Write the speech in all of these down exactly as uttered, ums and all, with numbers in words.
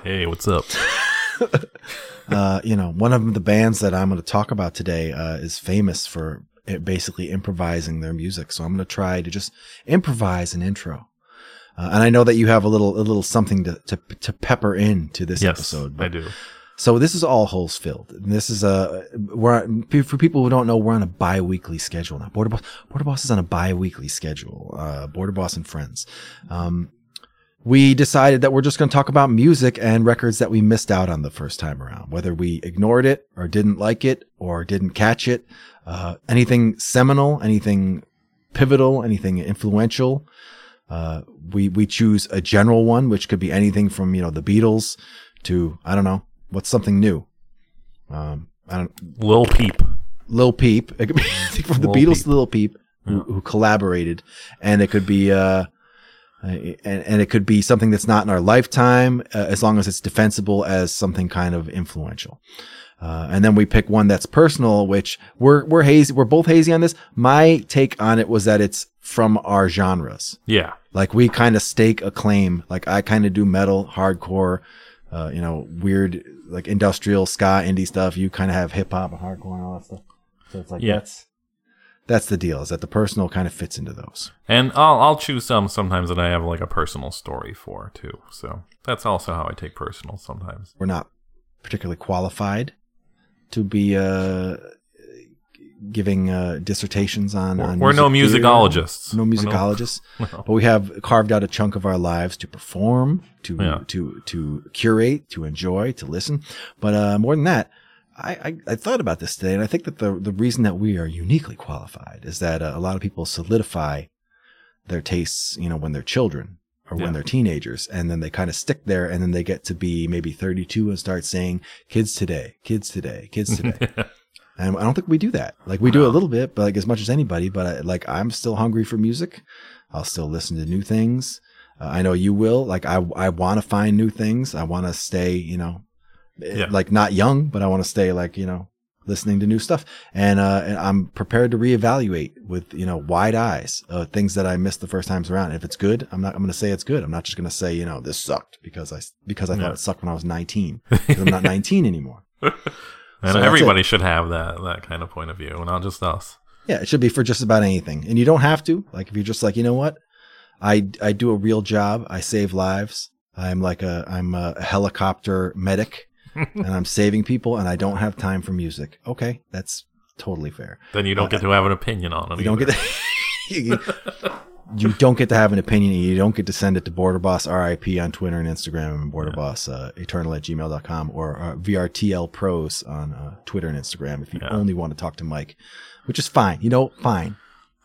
Hey, what's up? uh, you know, one of the bands that I'm going to talk about today uh, is famous for basically improvising their music. So I'm going to try to just improvise an intro. Uh, and I know that you have a little a little something to to, to pepper into this yes, episode. But, I do. So this is All Holes Filled. And this is a we're for people who don't know, we're on a bi-weekly schedule now. Border Boss Border Boss is on a bi-weekly schedule. Uh, Border Boss and Friends. Um, we decided that we're just going to talk about music and records that we missed out on the first time around, whether we ignored it or didn't like it or didn't catch it. Uh, anything seminal, anything pivotal, anything influential. Uh, we we choose a general one, which could be anything from, you know, the Beatles to, I don't know. What's something new? Um, I don't. Lil Peep. Lil Peep. It could be from the Lil Beatles Peep. to Lil Peep, who, who collaborated, and it could be, uh, and and it could be something that's not in our lifetime, uh, as long as it's defensible as something kind of influential. Uh, and then we pick one that's personal, which we're we're hazy. We're both hazy on this. My take on it was that it's from our genres. Yeah. Like we kind of stake a claim. Like I kind of do metal, hardcore. Uh, you know, weird, like industrial ska, indie stuff. You kind of have hip hop and hardcore and all that stuff. So it's like, yeah. that's, that's the deal, is that the personal kind of fits into those. And I'll, I'll choose some sometimes that I have like a personal story for too. So that's also how I take personal sometimes. We're not particularly qualified to be, uh, giving, uh, dissertations on, we're, on we're no music musicologists. Theory. No musicologists, no, no. But we have carved out a chunk of our lives to perform, to, yeah. to, to curate, to enjoy, to listen. But, uh, more than that, I, I, I thought about this today, and I think that the, the reason that we are uniquely qualified is that uh, a lot of people solidify their tastes, you know, when they're children or yeah. when they're teenagers, and then they kind of stick there, and then they get to be maybe thirty-two and start saying, kids today, kids today, kids today. And I don't think we do that. Like we do a little bit, but like as much as anybody, but I, like I'm still hungry for music. I'll still listen to new things. Uh, I know you will. Like I, I want to find new things. I want to stay, you know, yeah. like not young, but I want to stay like, you know, listening to new stuff. And, uh, and I'm prepared to reevaluate with, you know, wide eyes, uh, things that I missed the first times around. If it's good, I'm not, I'm going to say it's good. I'm not just going to say, you know, this sucked because I, because I yeah. thought it sucked when I was nineteen, because I'm not nineteen anymore. And so everybody should have that that kind of point of view, not just us. Yeah, it should be for just about anything. And you don't have to. Like, if you're just like, you know what? I, I do a real job. I save lives. I'm like a, I'm a helicopter medic and I'm saving people and I don't have time for music. Okay. That's totally fair. Then you don't uh, get to have an opinion on it. You either. don't get to, you, you don't get to have an opinion. You don't get to send it to Border Boss R I P on Twitter and Instagram, and Border yeah. Boss uh, eternal at gmail dot com, or uh, V R T L Pros on uh, Twitter and Instagram if you yeah. only want to talk to Mike, which is fine. You know, fine.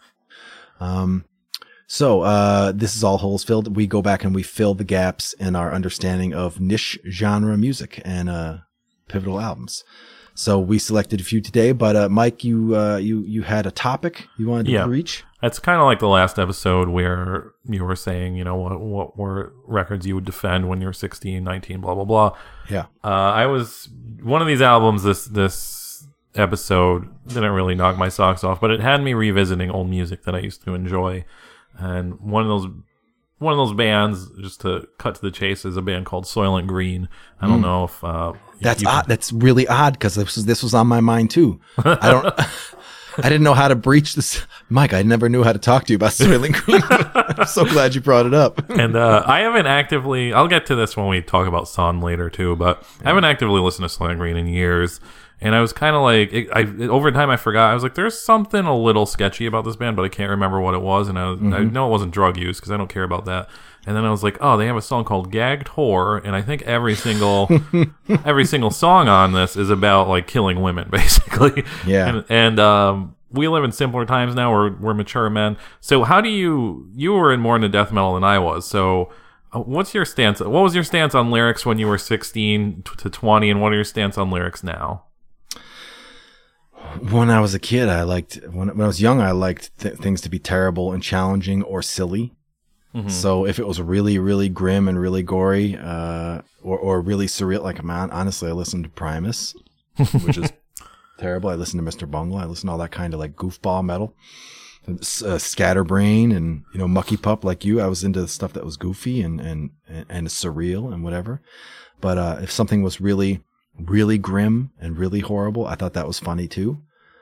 Um, so uh, this is All Holes Filled. We go back and we fill the gaps in our understanding of niche genre music and uh, pivotal albums. So we selected a few today, but uh, Mike, you uh, you you had a topic you wanted to yeah. reach. It's kind of like the last episode where you were saying, you know, what what were records you would defend when you're sixteen, nineteen, blah blah blah. Yeah. Uh, I was one of these albums. This this episode didn't really knock my socks off, but it had me revisiting old music that I used to enjoy, and one of those. One of those bands, just to cut to the chase, is a band called Soylent Green. I don't mm. know if uh, that's odd. Can... That's really odd because this was this was on my mind too. I don't. I didn't know how to breach this, Mike. I never knew how to talk to you about Soylent Green. I'm so glad you brought it up. And uh, I haven't actively. I'll get to this when we talk about Son later too. But yeah. I haven't actively listened to Soylent Green in years. And I was kind of like, it, I over time I forgot. I was like, there's something a little sketchy about this band, but I can't remember what it was. And I, was, mm-hmm. I know it wasn't drug use because I don't care about that. And then I was like, oh, they have a song called "Gagged Whore," and I think every single every single song on this is about like killing women, basically. Yeah. And, and um, we live in simpler times now. We're we're mature men. So how do you you were in more into death metal than I was? So. What's your stance? What was your stance on lyrics when you were sixteen to twenty, and what are your stance on lyrics now? When I was a kid, I liked, when, when I was young, I liked th- things to be terrible and challenging or silly. Mm-hmm. So if it was really, really grim and really gory, uh, or, or really surreal, like, man, honestly, I listened to Primus, which is terrible. I listened to Mister Bungle. I listened to all that kind of like goofball metal. uh, Scatterbrain and, you know, Mucky Pup like you. I was into stuff that was goofy and, and, and, and surreal and whatever. But uh, if something was really, really grim and really horrible, I thought that was funny too.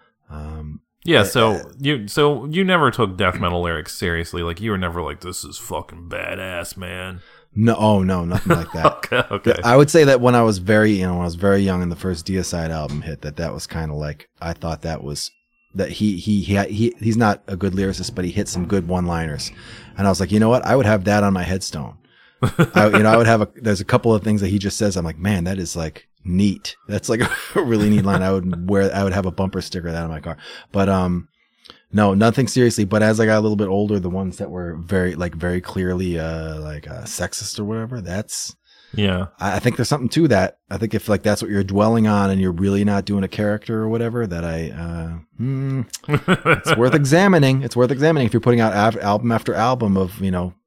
Um, yeah, so uh, you so you never took death metal lyrics seriously. Like, you were never like, this is fucking badass, man. No, oh no, nothing like that. okay, okay. I would say that when I was very, you know, when I was very young and the first Deicide album hit, that that was kind of like, I thought that was, that he, he, he, he, he's not a good lyricist, but he hit some good one-liners. And I was like, you know what? I would have that on my headstone. I, you know, I would have a, there's a couple of things that he just says. I'm like, man, that is like neat. That's like a really neat line. I would wear, I would have a bumper sticker of that on my car. But, um, no, nothing seriously. But as I got a little bit older, the ones that were very, like, very clearly, uh, like, uh, sexist or whatever, that's, yeah. I, I think there's something to that. I think if, like, that's what you're dwelling on and you're really not doing a character or whatever, that I, uh, hmm, it's worth examining. It's worth examining if you're putting out av- album after album of, you know,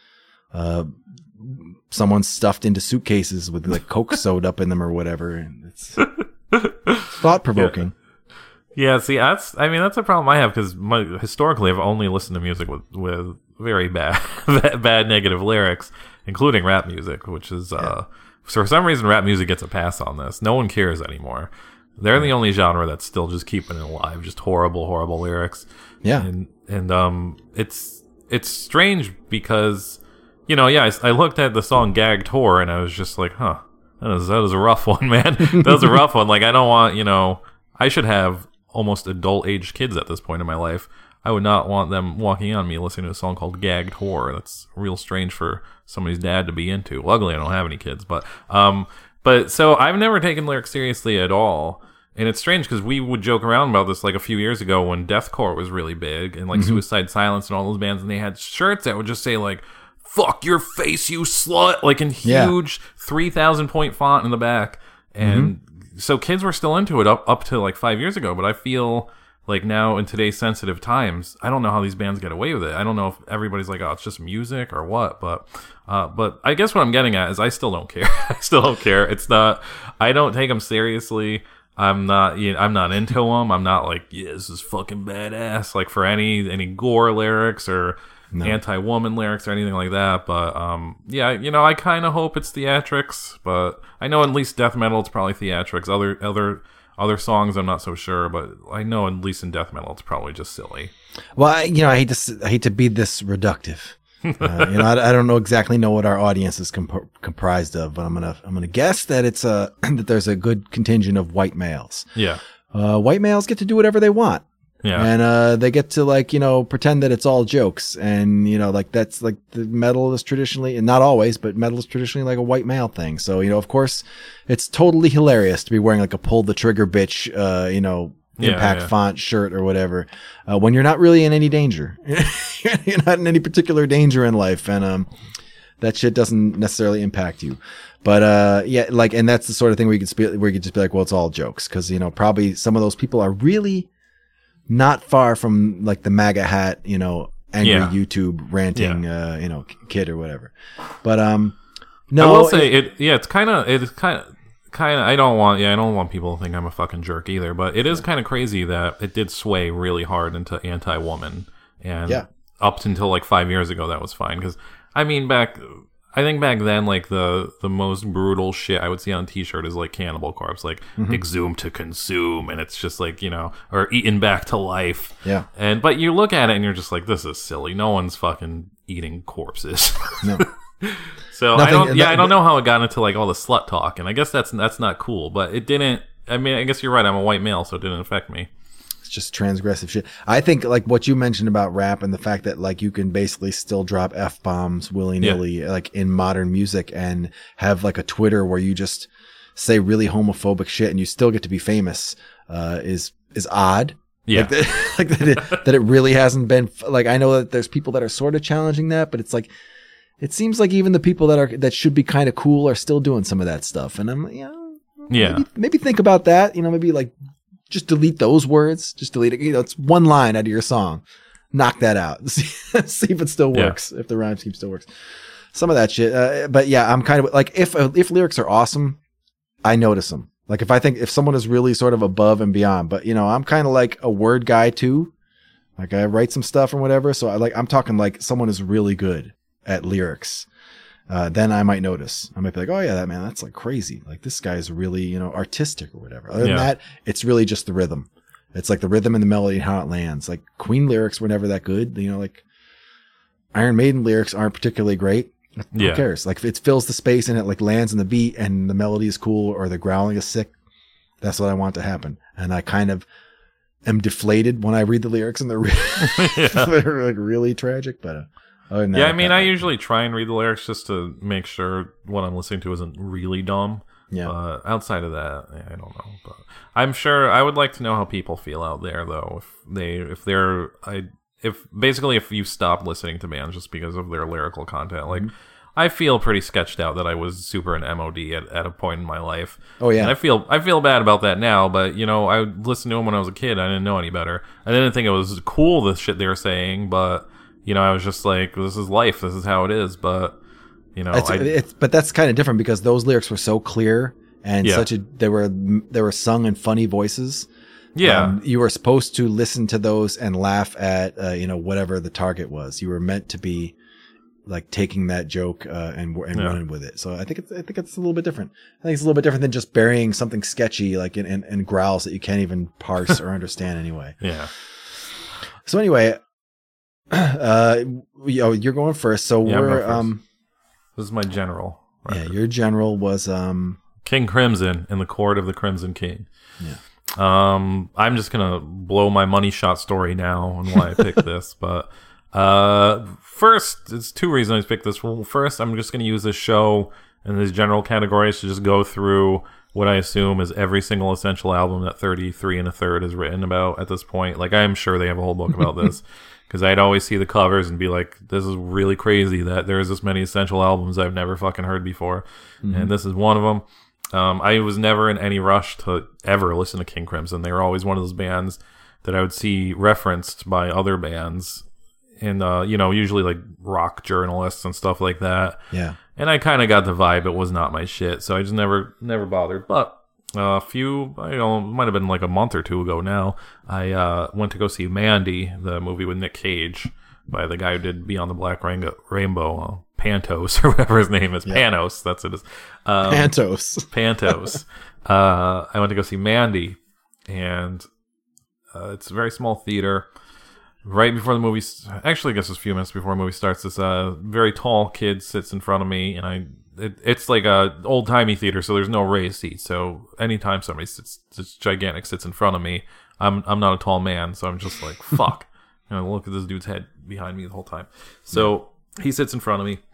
uh, someone stuffed into suitcases with, like, Coke sewed up in them or whatever. And it's thought provoking. Yeah. Yeah, see, that's, I mean, that's a problem I have, because historically I've only listened to music with, with very bad, bad negative lyrics, including rap music, which is, yeah. uh, so for some reason rap music gets a pass on this. No one cares anymore. They're the only genre that's still just keeping it alive, just horrible, horrible lyrics. Yeah. And, and, um, it's, it's strange because, you know, yeah, I, I looked at the song Gagged Whore and I was just like, huh, that was, that was a rough one, man. That was a rough one. Like, I don't want, you know, I should have almost adult aged kids at this point in my life. I would not want them walking on me listening to a song called Gagged Whore. That's real strange for somebody's dad to be into. Luckily, I don't have any kids, but um, but so I've never taken lyrics seriously at all, and it's strange because we would joke around about this like a few years ago when deathcore was really big and like mm-hmm. Suicide Silence and all those bands, and they had shirts that would just say like "fuck your face, you slut," like in huge yeah. three thousand point font in the back, and. Mm-hmm. So kids were still into it up, up to like five years ago, but I feel like now in today's sensitive times, I don't know how these bands get away with it. I don't know if everybody's like, oh, it's just music or what, but, uh, but I guess what I'm getting at is I still don't care. I still don't care. It's not, I don't take them seriously. I'm not, you know, I'm not into them. I'm not like, yeah, this is fucking badass. Like for any, any gore lyrics or no. anti-woman lyrics or anything like that. But, um, yeah, you know, I kind of hope it's theatrics, but I know at least death metal, it's probably theatrics. Other, other, other songs, I'm not so sure, but I know at least in death metal, it's probably just silly. Well, I, you know, I hate to, I hate to be this reductive. Uh, you know, I, I don't know exactly know what our audience is comp- comprised of, but I'm gonna, I'm gonna guess that it's a that there's a good contingent of white males. Yeah, uh, white males get to do whatever they want. Yeah, and uh, they get to like you know pretend that it's all jokes, and you know like that's like the metal is traditionally, and not always, but metal is traditionally like a white male thing. So you know, of course, it's totally hilarious to be wearing like a pull the trigger bitch, uh, you know. Impact yeah, yeah. font shirt or whatever uh, when you're not really in any danger. You're not in any particular danger in life, and um that shit doesn't necessarily impact you, but uh yeah like and that's the sort of thing where you could spe- where you could just be like, well, it's all jokes, because you know probably some of those people are really not far from like the MAGA hat, you know, angry yeah. YouTube ranting yeah. uh you know kid or whatever. But um no, I will say it, it yeah it's kind of it's kind of Kind of, I don't want, yeah, I don't want people to think I'm a fucking jerk either, but it is kind of crazy that it did sway really hard into anti-woman, and yeah. up until like five years ago, that was fine, because, I mean, back, I think back then, like, the, the most brutal shit I would see on a t-shirt is, like, Cannibal Corpse, like, mm-hmm. exhumed to consume, and it's just, like, you know, or eaten back to life, yeah, and, but you look at it and you're just like, this is silly, no one's fucking eating corpses. No. So Nothing, I don't, yeah, that, I don't know how it got into like all the slut talk, and I guess that's that's not cool. But it didn't. I mean, I guess you're right. I'm a white male, so it didn't affect me. It's just transgressive shit. I think like what you mentioned about rap and the fact that like you can basically still drop F bombs willy nilly yeah. like in modern music and have like a Twitter where you just say really homophobic shit and you still get to be famous uh, is is odd. Yeah, like, that, like that, it, that it really hasn't been like I know that there's people that are sort of challenging that, but it's like. It seems like even the people that are that should be kind of cool are still doing some of that stuff, and I'm, you know, yeah, maybe, maybe think about that. You know, maybe like just delete those words, just delete it. You know, it's one line out of your song, knock that out. See, see if it still works, yeah. if the rhyme scheme still works. Some of that shit, uh, but yeah, I'm kind of like if uh, if lyrics are awesome, I notice them. Like if I think if someone is really sort of above and beyond, but you know, I'm kind of like a word guy too. Like I write some stuff or whatever. So I like, I'm talking like someone is really good at lyrics. Uh, then I might notice. I might be like, oh yeah, that man, that's like crazy. Like this guy's really, you know, artistic or whatever. Other Yeah. than that, it's really just the rhythm. It's like the rhythm and the melody and how it lands. Like Queen lyrics were never that good. You know, like Iron Maiden lyrics aren't particularly great. Who Yeah. cares? Like if it fills the space and it like lands in the beat and the melody is cool or the growling is sick, that's what I want to happen. And I kind of am deflated when I read the lyrics and they're, re- Yeah. they're like really tragic. But uh, other than that, Yeah, I mean, I like- usually try and read the lyrics just to make sure what I'm listening to isn't really dumb. Yeah. But outside of that, yeah, I don't know. But I'm sure I would like to know how people feel out there, though. If they, if they're, I, if basically if you stop listening to bands just because of their lyrical content, like. Mm-hmm. I feel pretty sketched out that I was super an M O D at, at a point in my life. Oh yeah, and I feel I feel bad about that now. But you know, I listened to them when I was a kid. I didn't know any better. I didn't think it was cool the shit they were saying, but you know, I was just like, this is life. This is how it is. But you know, it's, I, it's but that's kind of different because those lyrics were so clear and Yeah. such a they were they were sung in funny voices. yeah, Um, you were supposed to listen to those and laugh at uh, you know whatever the target was. You were meant to be like taking that joke uh, and and Yeah. running with it. So I think it's I think it's a little bit different. I think it's a little bit different than just burying something sketchy like in, in, in growls that you can't even parse or understand anyway. yeah. So anyway, uh, you know, you're going first. So Yeah, I'm going we're first. um This is my general. yeah, record. your general was um King Crimson in the Court of the Crimson King. yeah. Um, I'm just gonna blow my money shot story now on why I picked this, but uh, first, it's two reasons I picked this. Well, first, I'm just gonna use this show and these general categories to just go through what I assume is every single essential album that thirty-three and a third is written about at this point. Like, I'm sure they have a whole book about this. Because I'd always see the covers and be like, this is really crazy that there's this many essential albums I've never fucking heard before. Mm-hmm. And this is one of them. Um, I was never in any rush to ever listen to King Crimson. They were always one of those bands that I would see referenced by other bands. And, uh, you know, usually like rock journalists and stuff like that. Yeah. And I kind of got the vibe it was not my shit. So I just never, never bothered. But a few, I don't know, it might have been like a month or two ago now, I uh, went to go see Mandy, the movie with Nick Cage, by the guy who did Beyond the Black Rainbow, Rainbow uh, Pantos, or whatever his name is. Yeah. Panos, that's it is. Um, Pantos. Pantos. uh, I went to go see Mandy, and uh, it's a very small theater. Right before the movie, actually, I guess it's a few minutes before the movie starts, this uh, very tall kid sits in front of me, and I It, it's like a old timey theater, so there's no raised seats. So anytime somebody sits, this gigantic sits in front of me, I'm I'm not a tall man, so I'm just like fuck. You know, look at this dude's head behind me the whole time. So he sits in front of me.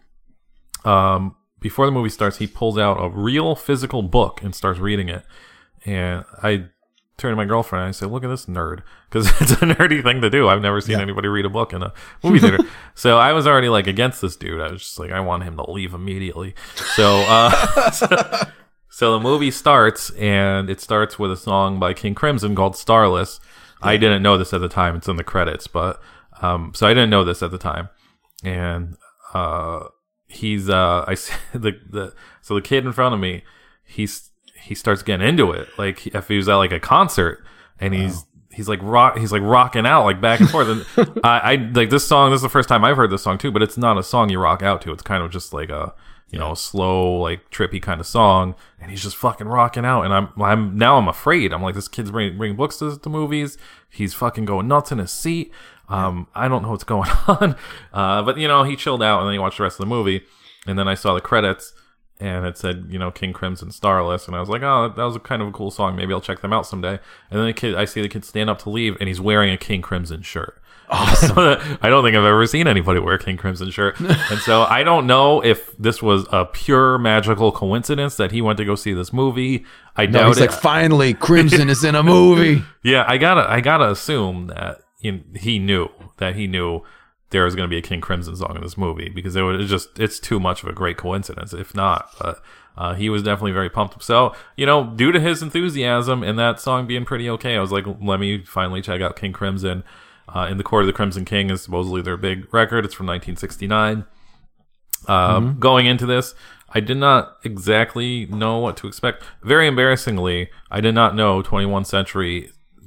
Um, before the movie starts, he pulls out a real physical book and starts reading it. And I turn to my girlfriend and I say, "Look at this nerd," because it's a nerdy thing to do. I've never seen yeah. anybody read a book in a movie theater. So I was already like against this dude. I was just like, I want him to leave immediately. So, uh, so, so the movie starts, and it starts with a song by King Crimson called "Starless." Yeah. I didn't know this at the time. It's in the credits, but um, so I didn't know this at the time. And uh, he's uh, I the the so the kid in front of me, he's. He starts getting into it, like if he was at like a concert, and he's wow. he's like rock, he's like rocking out like back and forth. And I, I like this song. This is the first time I've heard this song too, but it's not a song you rock out to. It's kind of just like a you know slow, like trippy kind of song, and he's just fucking rocking out. And I'm I'm now I'm afraid. I'm like, this kid's bringing, bringing books to the movies. He's fucking going nuts in his seat. Um, I don't know what's going on, uh, but you know he chilled out, and then he watched the rest of the movie, and then I saw the credits. And it said, you know, King Crimson Starless. And I was like, oh, that was a kind of a cool song. Maybe I'll check them out someday. And then the kid, I see the kid stand up to leave, and he's wearing a King Crimson shirt. Awesome. I don't think I've ever seen anybody wear a King Crimson shirt. And so I don't know if this was a pure magical coincidence that he went to go see this movie. I no, doubt he's it. like, finally, Crimson is in a movie. Yeah, I gotta, I gotta assume that he, he knew that he knew. There was going to be a King Crimson song in this movie, because it was just, it's too much of a great coincidence, if not. But uh, he was definitely very pumped. So, you know, due to his enthusiasm and that song being pretty okay, I was like, let me finally check out King Crimson. Uh, in the Court of the Crimson King is supposedly their big record. It's from nineteen sixty-nine. Uh, mm-hmm. Going into this, I did not exactly know what to expect. Very embarrassingly, I did not know twenty-one Century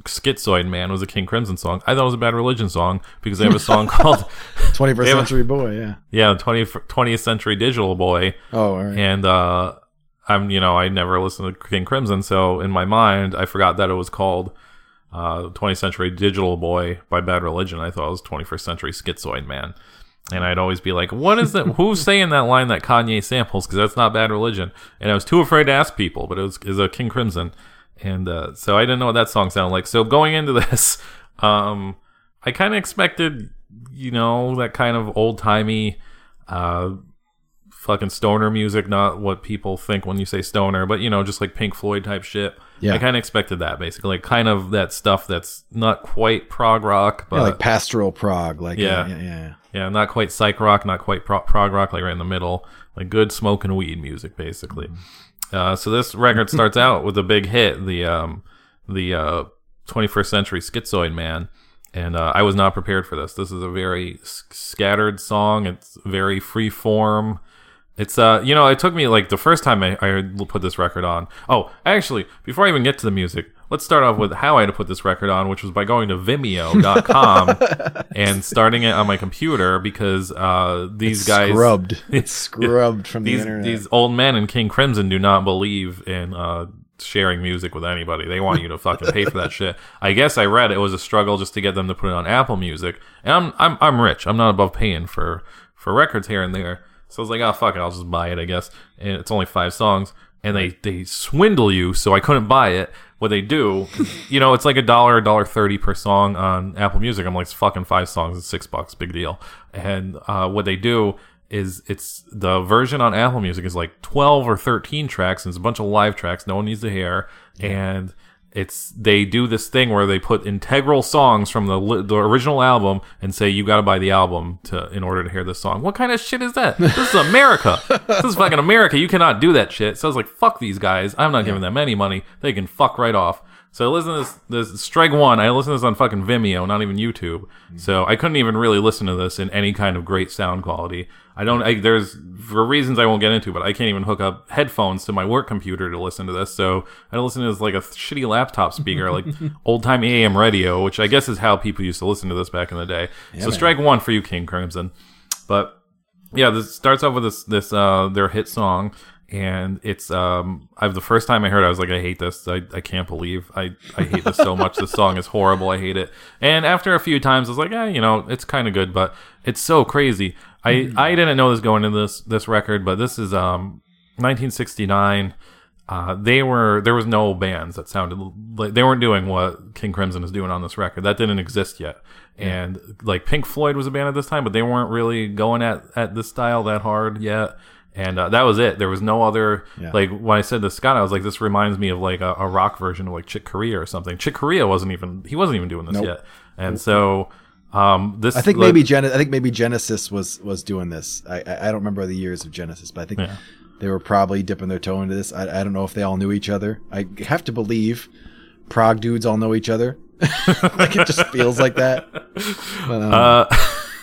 Schizoid Man was a King Crimson song. I thought it was a Bad Religion song because they have a song called twenty-first Century Boy, yeah. Yeah, twentieth Century Digital Boy. Oh, all right. And uh, I'm, you know, I never listened to King Crimson, so in my mind, I forgot that it was called uh, twentieth Century Digital Boy by Bad Religion. I thought it was twenty-first Century Schizoid Man. And I'd always be like, what is that? Who's saying that line that Kanye samples? Because that's not Bad Religion. And I was too afraid to ask people, but it was, it was a King Crimson. And uh, so I didn't know what that song sounded like. So going into this, um, I kind of expected, you know, that kind of old-timey uh, fucking stoner music, not what people think when you say stoner, but, you know, just like Pink Floyd type shit. Yeah. I kind of expected that, basically. Like, kind of that stuff that's not quite prog rock, but... Yeah, like pastoral prog. Like, yeah. Yeah, yeah, yeah. Yeah, not quite psych rock, not quite pro- prog rock, like right in the middle. Like good smoking weed music, basically. Mm-hmm. Uh, so this record starts out with a big hit, the um, the uh, twenty-first Century Schizoid Man. And uh, I was not prepared for this. This is a very s- scattered song. It's very free form. It's, uh, you know, it took me, like, the first time I, I put this record on. Oh, actually, before I even get to the music, let's start off with how I had to put this record on, which was by going to Vimeo dot com and starting it on my computer because uh, these it's guys... Scrubbed. It's scrubbed from these, the internet. These old men in King Crimson do not believe in uh, sharing music with anybody. They want you to fucking pay for that shit. I guess I read it was a struggle just to get them to put it on Apple Music. And I'm I'm I'm rich. I'm not above paying for, for records here and there. So I was like, oh, fuck it, I'll just buy it, I guess. And it's only five songs. And they, they swindle you, so I couldn't buy it. What they do, you know, it's like a dollar, a dollar thirty per song on Apple Music. I'm like, it's fucking five songs, it's six bucks, big deal. And uh, what they do is it's the version on Apple Music is like twelve or thirteen tracks, and it's a bunch of live tracks. No one needs to hear. Yeah. And it's they do this thing where they put integral songs from the the original album and say you got to buy the album to in order to hear this song. What kind of shit is that? This is America. This is fucking America. You cannot do that shit. So I was like, fuck these guys. I'm not yeah. giving them any money. They can fuck right off. So I listen to this, this strike one. I listen to this on fucking Vimeo, not even YouTube. Mm-hmm. So I couldn't even really listen to this in any kind of great sound quality. I don't, I, there's, for reasons I won't get into, but I can't even hook up headphones to my work computer to listen to this. So I listen to this like a shitty laptop speaker, like old-time A M radio, which I guess is how people used to listen to this back in the day. Yeah, so man. Strike one for you, King Crimson. But yeah, this starts off with this, this, uh, their hit song. And it's um I've the first time I heard it, I was like, I hate this. I, I can't believe I, I hate this so much. This song is horrible. I hate it. And after a few times I was like, eh, you know, it's kinda good, but it's so crazy. I, mm-hmm. I didn't know this going into this this record, but this is um nineteen sixty-nine. Uh they were there was no bands that sounded like they weren't doing what King Crimson is doing on this record. That didn't exist yet. And like Pink Floyd was a band at this time, but they weren't really going at, at this style that hard yet. And uh, that was it. There was no other, yeah. like, when I said to Scott, I was like, this reminds me of, like, a, a rock version of, like, Chick Corea or something. Chick Corea wasn't even, he wasn't even doing this nope. yet. And nope. so, um, this... I think like, maybe Gen- I think maybe Genesis was, was doing this. I, I don't remember the years of Genesis, but I think yeah. they were probably dipping their toe into this. I, I don't know if they all knew each other. I have to believe prog dudes all know each other. Like, it just feels like that. But, um, uh...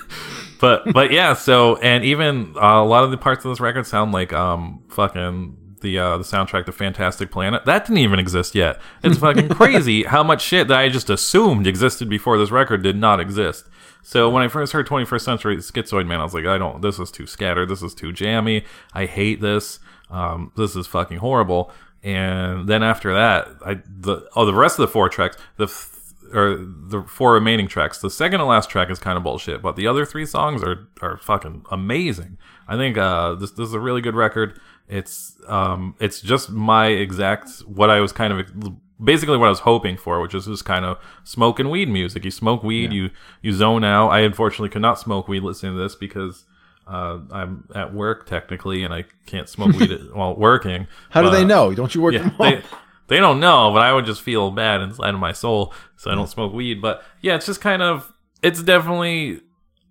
But but yeah, so and even uh, a lot of the parts of this record sound like um fucking the uh, the soundtrack to Fantastic Planet. That didn't even exist yet. It's fucking crazy how much shit that I just assumed existed before this record did not exist. So when I first heard twenty-first Century Schizoid Man, I was like, I don't. This is too scattered. This is too jammy. I hate this. Um, this is fucking horrible. And then after that, I the oh the rest of the four tracks the. or the four remaining tracks. The second to last track is kind of bullshit, but the other three songs are, are fucking amazing. I think uh, this this is a really good record. It's um it's just my exact what I was kind of basically what I was hoping for, which is just kind of smoking weed music. You smoke weed, yeah. you you zone out. I unfortunately could not smoke weed listening to this because uh, I'm at work technically, and I can't smoke weed while working. How but, do they know? Don't you work yeah, from home? They, They don't know, but I would just feel bad inside of my soul, so I don't smoke weed. But yeah, it's just kind of, it's definitely,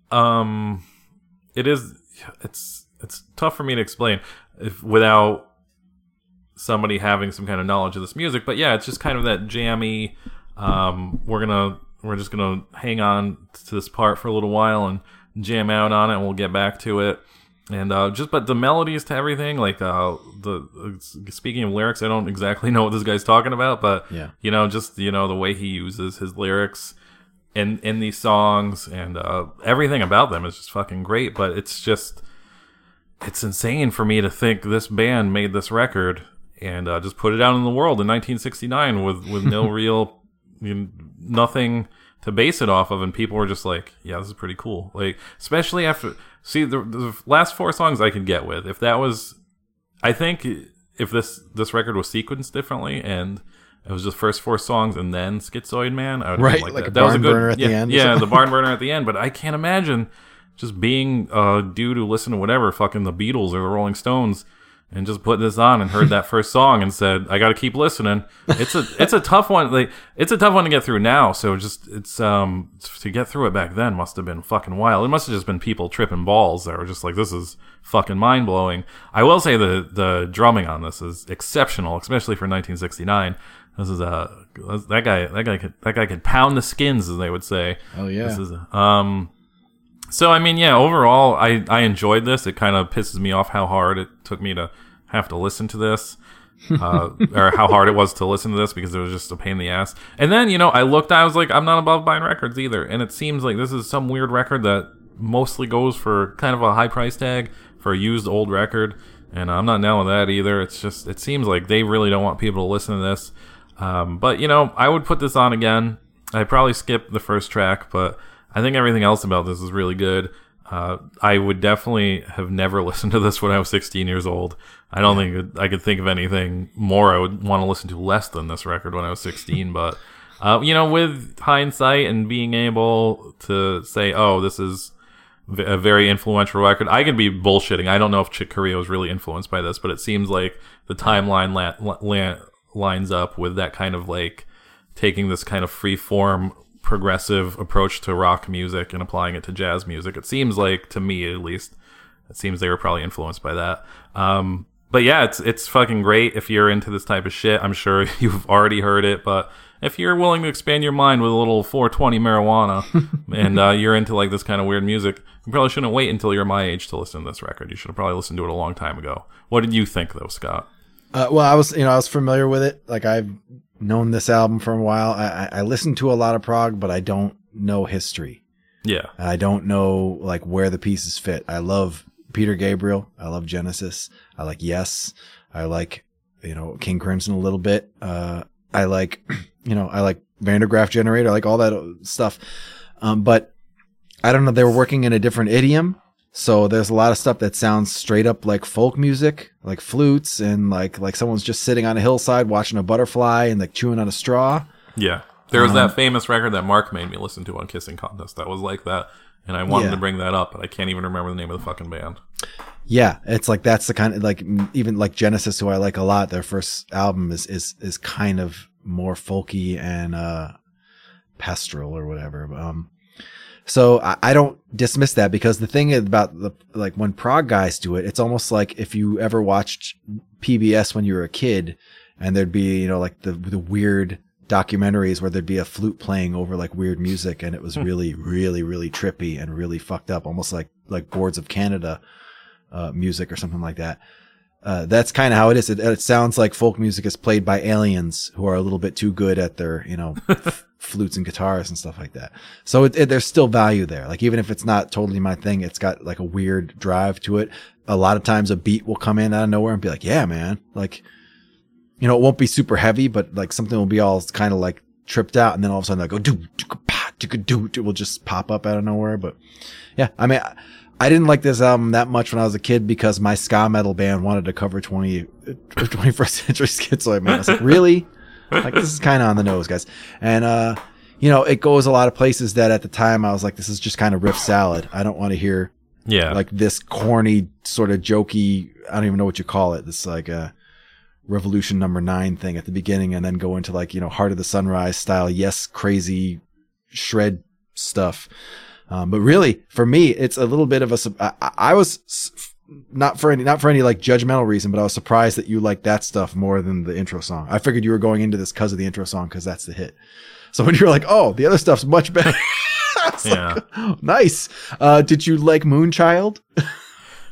um, it is, it's it's tough for me to explain if without somebody having some kind of knowledge of this music. But yeah, it's just kind of that jammy. Um, we're gonna we're just gonna hang on to this part for a little while and jam out on it, and we'll get back to it. And uh, just but the melodies to everything, like uh, the uh, speaking of lyrics, I don't exactly know what this guy's talking about, but Yeah. you know, just you know the way he uses his lyrics in in these songs and uh, everything about them is just fucking great. But it's just it's insane for me to think this band made this record and uh, just put it out in the world in nineteen sixty-nine with with no real you know, nothing to base it off of, and people were just like, yeah, this is pretty cool. Like, especially after, see, the, the last four songs I could get with. If that was, I think if this this record was sequenced differently and it was just first four songs and then Schizoid Man, I would Right, like, like that. a That was barn a good, burner at yeah, the end or Yeah, something. the barn burner at the end, but I can't imagine just being a dude who listened to whatever, fucking the Beatles or the Rolling Stones, and just put this on and heard that first song and said, I got to keep listening. It's a it's a tough one. Like it's a tough one to get through now. So just it's um to get through it back then must have been fucking wild. It must have just been people tripping balls that were just like, this is fucking mind blowing. I will say the the drumming on this is exceptional, especially for nineteen sixty-nine. This is a that guy that guy could that guy could pound the skins, as they would say. Oh yeah. This is a, um. So, I mean, yeah, overall, I, I enjoyed this. It kind of pisses me off how hard it took me to have to listen to this, uh, or how hard it was to listen to this because it was just a pain in the ass. And then, you know, I looked, I was like, I'm not above buying records either. And it seems like this is some weird record that mostly goes for kind of a high price tag for a used old record. And I'm not down with that either. It's just, it seems like they really don't want people to listen to this. Um, but, you know, I would put this on again. I'd probably skip the first track, but I think everything else about this is really good. Uh, I would definitely have never listened to this when I was sixteen years old. I don't yeah. think I could think of anything more I would want to listen to less than this record when I was sixteen. But, uh, you know, with hindsight and being able to say, oh, this is a very influential record, I could be bullshitting. I don't know if Chick Corea was really influenced by this, but it seems like the timeline la- la- lines up with that kind of like taking this kind of free form progressive approach to rock music and applying it to jazz music. It seems like, to me at least, it seems they were probably influenced by that. Um, but yeah, it's it's fucking great if you're into this type of shit. I'm sure you've already heard it, but if you're willing to expand your mind with a little four twenty marijuana and uh, you're into like this kind of weird music, you probably shouldn't wait until you're my age to listen to this record. You should have probably listened to it a long time ago. What did you think, though, Scott? Uh, well, I was, you know, I was familiar with it. Like I've known this album for a while. I, I, I listened to a lot of prog, but I don't know history. Yeah. I don't know like where the pieces fit. I love Peter Gabriel. I love Genesis. I like Yes. I like, you know, King Crimson a little bit. Uh, I like, you know, I like Vandergraaf Generator. I like all that stuff. Um, but I don't know. They were working in a different idiom. So there's a lot of stuff that sounds straight up like folk music, like flutes and like like someone's just sitting on a hillside watching a butterfly and like chewing on a straw. Yeah. There was um, that famous record that Mark made me listen to on Kissing Contest that was like that. And I wanted yeah. to bring that up, but I can't even remember the name of the fucking band. Yeah, it's like that's the kind of like even like Genesis, who I like a lot. Their first album is is is kind of more folky and uh, pastoral or whatever. Um, so I, I don't dismiss that because the thing about the like when prog guys do it, it's almost like if you ever watched P B S when you were a kid, and there'd be you know like the the weird documentaries where there'd be a flute playing over like weird music, and it was really really really trippy and really fucked up, almost like like Boards of Canada uh, music or something like that. Uh, that's kind of how it is. It, it sounds like folk music is played by aliens who are a little bit too good at their, you know, f- flutes and guitars and stuff like that. So it, it, there's still value there. Like even if it's not totally my thing, it's got like a weird drive to it. A lot of times a beat will come in out of nowhere and be like, yeah, man. Like, you know, it won't be super heavy, but like something will be all kind of like tripped out. And then all of a sudden I go, do, do, pa, do, do, it will just pop up out of nowhere. But yeah, I mean, I, I didn't like this album that much when I was a kid because my ska metal band wanted to cover twenty, twenty-first century Schizoid Man. I was like, really? Like, this is kind of on the nose, guys. And, uh, you know, it goes a lot of places that at the time I was like, this is just kind of riff salad. I don't want to hear yeah, like this corny sort of jokey, I don't even know what you call it. This like a Revolution number nine thing at the beginning and then go into like, you know, Heart of the Sunrise style, yes, crazy shred stuff. Um, but really, for me, it's a little bit of a. I, I was not for any, not for any like judgmental reason, but I was surprised that you liked that stuff more than the intro song. I figured you were going into this because of the intro song because that's the hit. So when you were like, "Oh, the other stuff's much better," I was yeah, like, oh, nice. Uh, did you like Moonchild?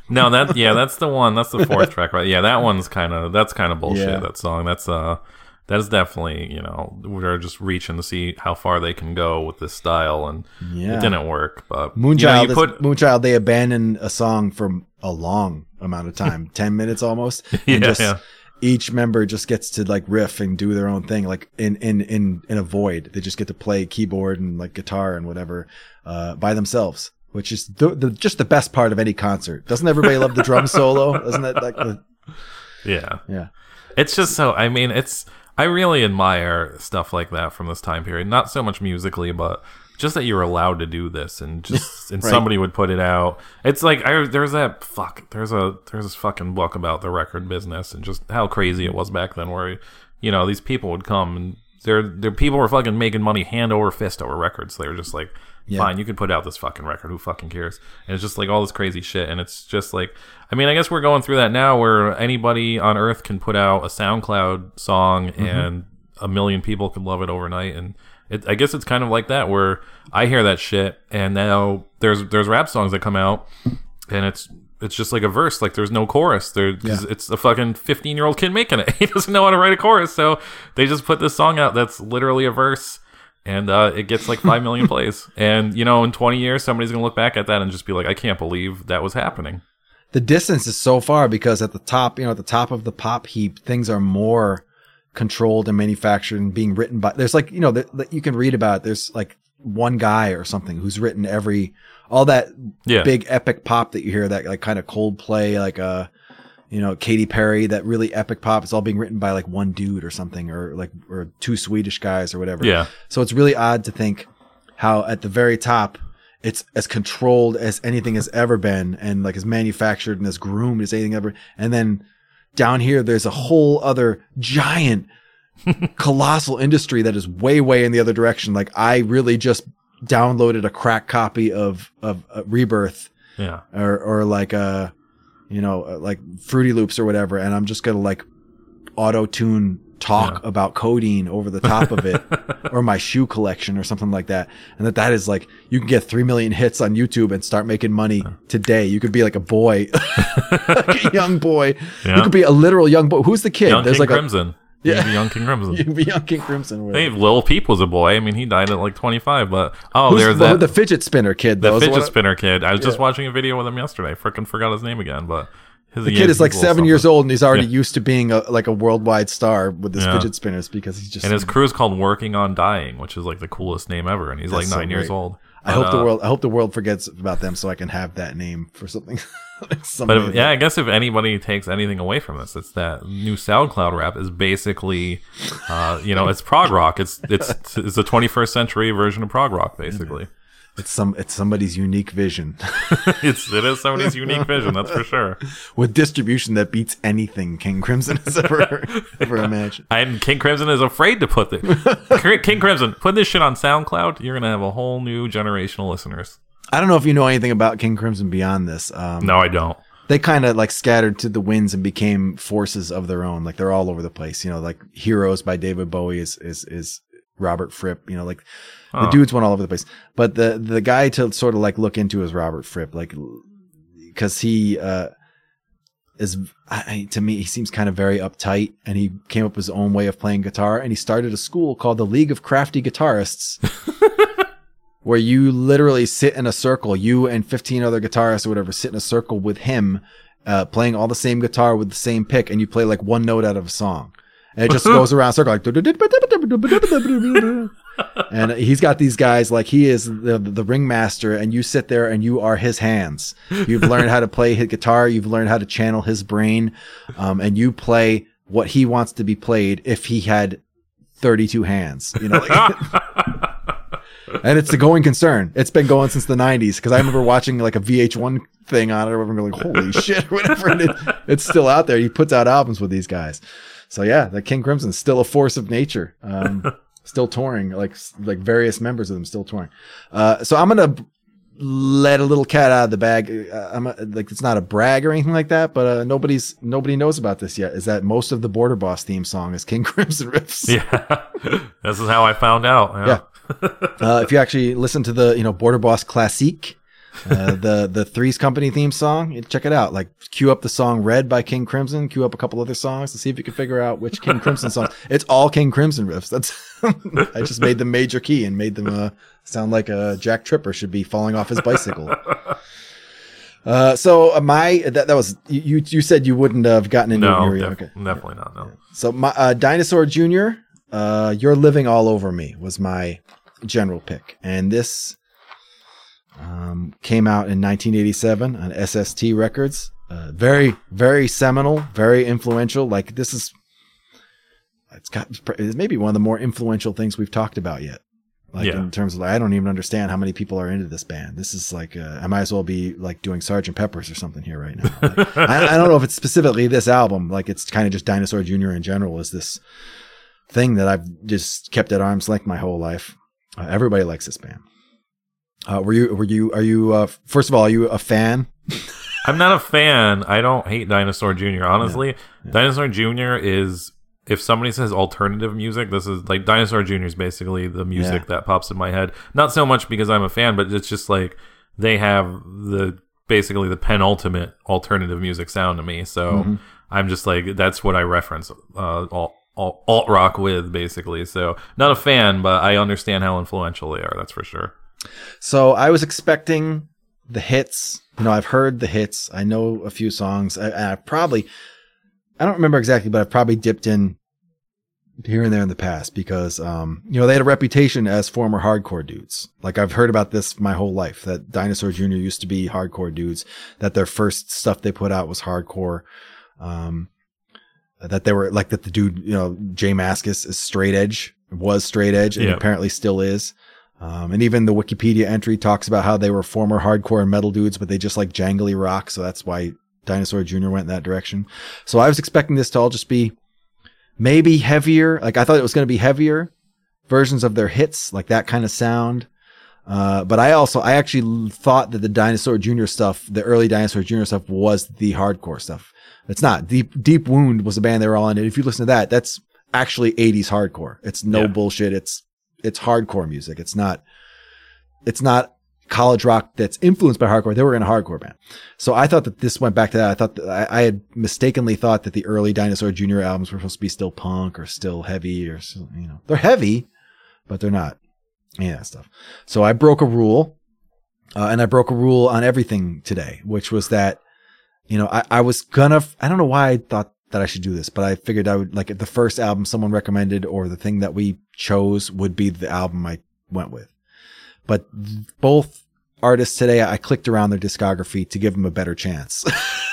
No, that yeah, that's the one. That's the fourth track, right? Yeah, that one's kind of that's kind of bullshit. Yeah. That song. That's uh, that is definitely, you know, we're just reaching to see how far they can go with this style, and Yeah. it didn't work. But Moonchild, you know, you is- put Moonchild, they abandoned a song for a long amount of time, ten minutes almost, and Yeah, just yeah. each member just gets to like riff and do their own thing, like in in in in a void. They just get to play keyboard and like guitar and whatever uh, by themselves, which is the, the just the best part of any concert. Doesn't everybody love the drum solo? Isn't that like the yeah. yeah? It's just so, I mean, it's, I really admire stuff like that from this time period. Not so much musically, but just that you're allowed to do this, and just, and Right. somebody would put it out. It's like, I, there's that, fuck, there's a, there's this fucking book about the record business and just how crazy it was back then, where, you know, these people would come and there, there, people were fucking making money hand over fist over records. They were just like, Yeah. fine, you can put out this fucking record. Who fucking cares? And it's just like all this crazy shit. And it's just like, I mean, I guess we're going through that now where anybody on earth can put out a SoundCloud song Mm-hmm. and a million people could love it overnight. And it, I guess it's kind of like that, where I hear that shit and now there's, there's rap songs that come out and it's, it's just like a verse. Like there's no chorus. There, 'cause Yeah. it's a fucking fifteen year old kid making it. He doesn't know how to write a chorus. So they just put this song out that's literally a verse. And uh, it gets like five million plays. And, you know, in twenty years, somebody's going to look back at that and just be like, I can't believe that was happening. The distance is so far because at the top, you know, at the top of the pop heap, things are more controlled and manufactured and being written by, there's like, you know, that you can read about it. There's like one guy or something who's written every, all that Yeah. big epic pop that you hear, that like kind of Coldplay, like uh you know, Katy Perry, that really epic pop. It's all being written by like one dude or something, or like, or two Swedish guys or whatever. Yeah. So it's really odd to think how at the very top, it's as controlled as anything has ever been, and like as manufactured and as groomed as anything ever. And then down here, there's a whole other giant, colossal industry that is way, way in the other direction. Like I really just downloaded a crack copy of, of uh, Rebirth, Yeah. or, or like, uh, you know, uh, like Fruity Loops or whatever. And I'm just going to like auto tune talk Yeah. about codeine over the top of it, or my shoe collection or something like that. And that that is like, you can get three million hits on YouTube and start making money today. You could be like a boy, like a young boy. Yeah. You could be a literal young boy. Who's the kid? Young There's King like Crimson. Yeah. Yeah. Young King a, Crimson. you could be young King Crimson. or whatever. Hey, Lil Peep was a boy. I mean, he died at like twenty-five, but oh, Who's there's the, that. the fidget spinner kid, The though. is fidget what I- spinner kid. I was just Yeah. watching a video with him yesterday. Freaking forgot his name again, but his The kid is like seven years old, and he's already Yeah. used to being a, like a worldwide star with his Yeah. fidget spinners because he's just. And his crew's called Working on Dying, which is like the coolest name ever. And he's That's like nine so years great. old. I But, hope the uh, world. I hope the world forgets about them so I can have that name for something. like But somebody if, yeah, I guess if anybody takes anything away from this, it's that new SoundCloud rap is basically, uh, you know, it's prog rock. It's it's it's a twenty-first century version of prog rock, basically. It's some. It's somebody's unique vision it's it is somebody's unique vision, that's for sure. with distribution that beats anything King Crimson has ever ever imagined. And King Crimson is afraid to put the King Crimson put this shit on SoundCloud. You're gonna have a whole new generation of listeners. I don't know if you know anything about King Crimson beyond this. Um, No, I don't. They kind of like scattered to the winds and became forces of their own. Like they're all over the place. You know, like Heroes by David Bowie is is is Robert Fripp. You know, like the Oh. dudes went all over the place. But the the guy to sort of like look into is Robert Fripp, like because he uh, is I, I- to me he seems kind of very uptight, and he came up with his own way of playing guitar, and he started a school called the League of Crafty Guitarists. Where you literally sit in a circle, you and fifteen other guitarists or whatever sit in a circle with him, uh, playing all the same guitar with the same pick, and you play like one note out of a song. And it just goes around a circle like, and he's got these guys like he is the, the ringmaster, and you sit there and you are his hands. You've learned how to play his guitar. You've learned how to channel his brain. Um, and you play what he wants to be played if he had thirty-two hands, you know, like, and it's the going concern. It's been going since the nineties. Cause I remember watching like a V H one thing on it. I remember going, holy shit, or whatever. And it, it's still out there. He puts out albums with these guys. So yeah, the King Crimson's still a force of nature. Um, still touring, like, like various members of them still touring. Uh, so I'm going to let a little cat out of the bag. Uh, I'm a, like, it's not a brag or anything like that, but, uh, nobody's, nobody knows about this yet. Is that most of the Border Boss theme song is King Crimson riffs. Yeah. This is how I found out. Yeah. Yeah. Uh, if you actually listen to the, you know, Border Boss Classique, Uh, the the Three's Company theme song, you check it out. Like, cue up the song "Red" by King Crimson. Cue up a couple other songs to see if you can figure out which King Crimson song. It's all King Crimson riffs. That's I just made them major key and made them uh, sound like a Jack Tripper should be falling off his bicycle. Uh, so uh, my that that was you. You said you wouldn't have gotten into no, it. def- Okay, definitely not. No. So my uh, Dinosaur Junior, uh, "You're Living All Over Me" was my general pick, and this um, came out in nineteen eighty-seven on S S T Records. Uh, very, very seminal, very influential. Like, this is, it's got it's maybe one of the more influential things we've talked about yet. Like, yeah. in terms of, like, I don't even understand how many people are into this band. This is like, uh, I might as well be like doing Sergeant Pepper's or something here right now. Like, I, I don't know if it's specifically this album. Like, it's kind of just Dinosaur Junior in general is this thing that I've just kept at arm's length my whole life. Uh, everybody likes this band. Uh, were you, were you, are you, uh, first of all, are you a fan? I'm not a fan. I don't hate Dinosaur Junior Honestly, Yeah. Yeah. Dinosaur Junior is, if somebody says alternative music, this is like Dinosaur Junior is basically the music Yeah. that pops in my head. Not so much because I'm a fan, but it's just like they have the basically the penultimate alternative music sound to me. So Mm-hmm. I'm just like, that's what I reference uh, alt, alt, alt rock with, basically. So not a fan, but I understand how influential they are. That's for sure. So I was expecting the hits. You know, I've heard the hits. I know a few songs. I, I probably, I don't remember exactly, but I've probably dipped in here and there in the past because, um, you know, they had a reputation as former hardcore dudes. Like, I've heard about this my whole life, that Dinosaur Junior used to be hardcore dudes, that their first stuff they put out was hardcore. Um, that they were like that the dude, you know, Jay Mascis is straight edge, was straight edge, and Yeah. apparently still is. Um, and even the Wikipedia entry talks about how they were former hardcore and metal dudes, but they just like jangly rock. So that's why Dinosaur Junior went in that direction. So I was expecting this to all just be maybe heavier. Like, I thought it was going to be heavier versions of their hits, like that kind of sound. Uh, but I also, I actually thought that the Dinosaur Junior stuff, the early Dinosaur Junior stuff was the hardcore stuff. It's not. Deep, Deep Wound was a band they were all in. And if you listen to that, that's actually eighties hardcore. It's no Yeah. bullshit. It's, it's hardcore music. It's not, it's not college rock that's influenced by hardcore. They were in a hardcore band. So I thought that this went back to that. I thought that I, I had mistakenly thought that the early Dinosaur Junior albums were supposed to be still punk or still heavy or, you know, they're heavy, but they're not any of that stuff. So I broke a rule, uh, and I broke a rule on everything today, which was that, you know, I, I was gonna, I don't know why I thought that I should do this, but I figured I would, like, if the first album someone recommended or the thing that we chose would be the album I went with. But both artists today, I clicked around their discography to give them a better chance.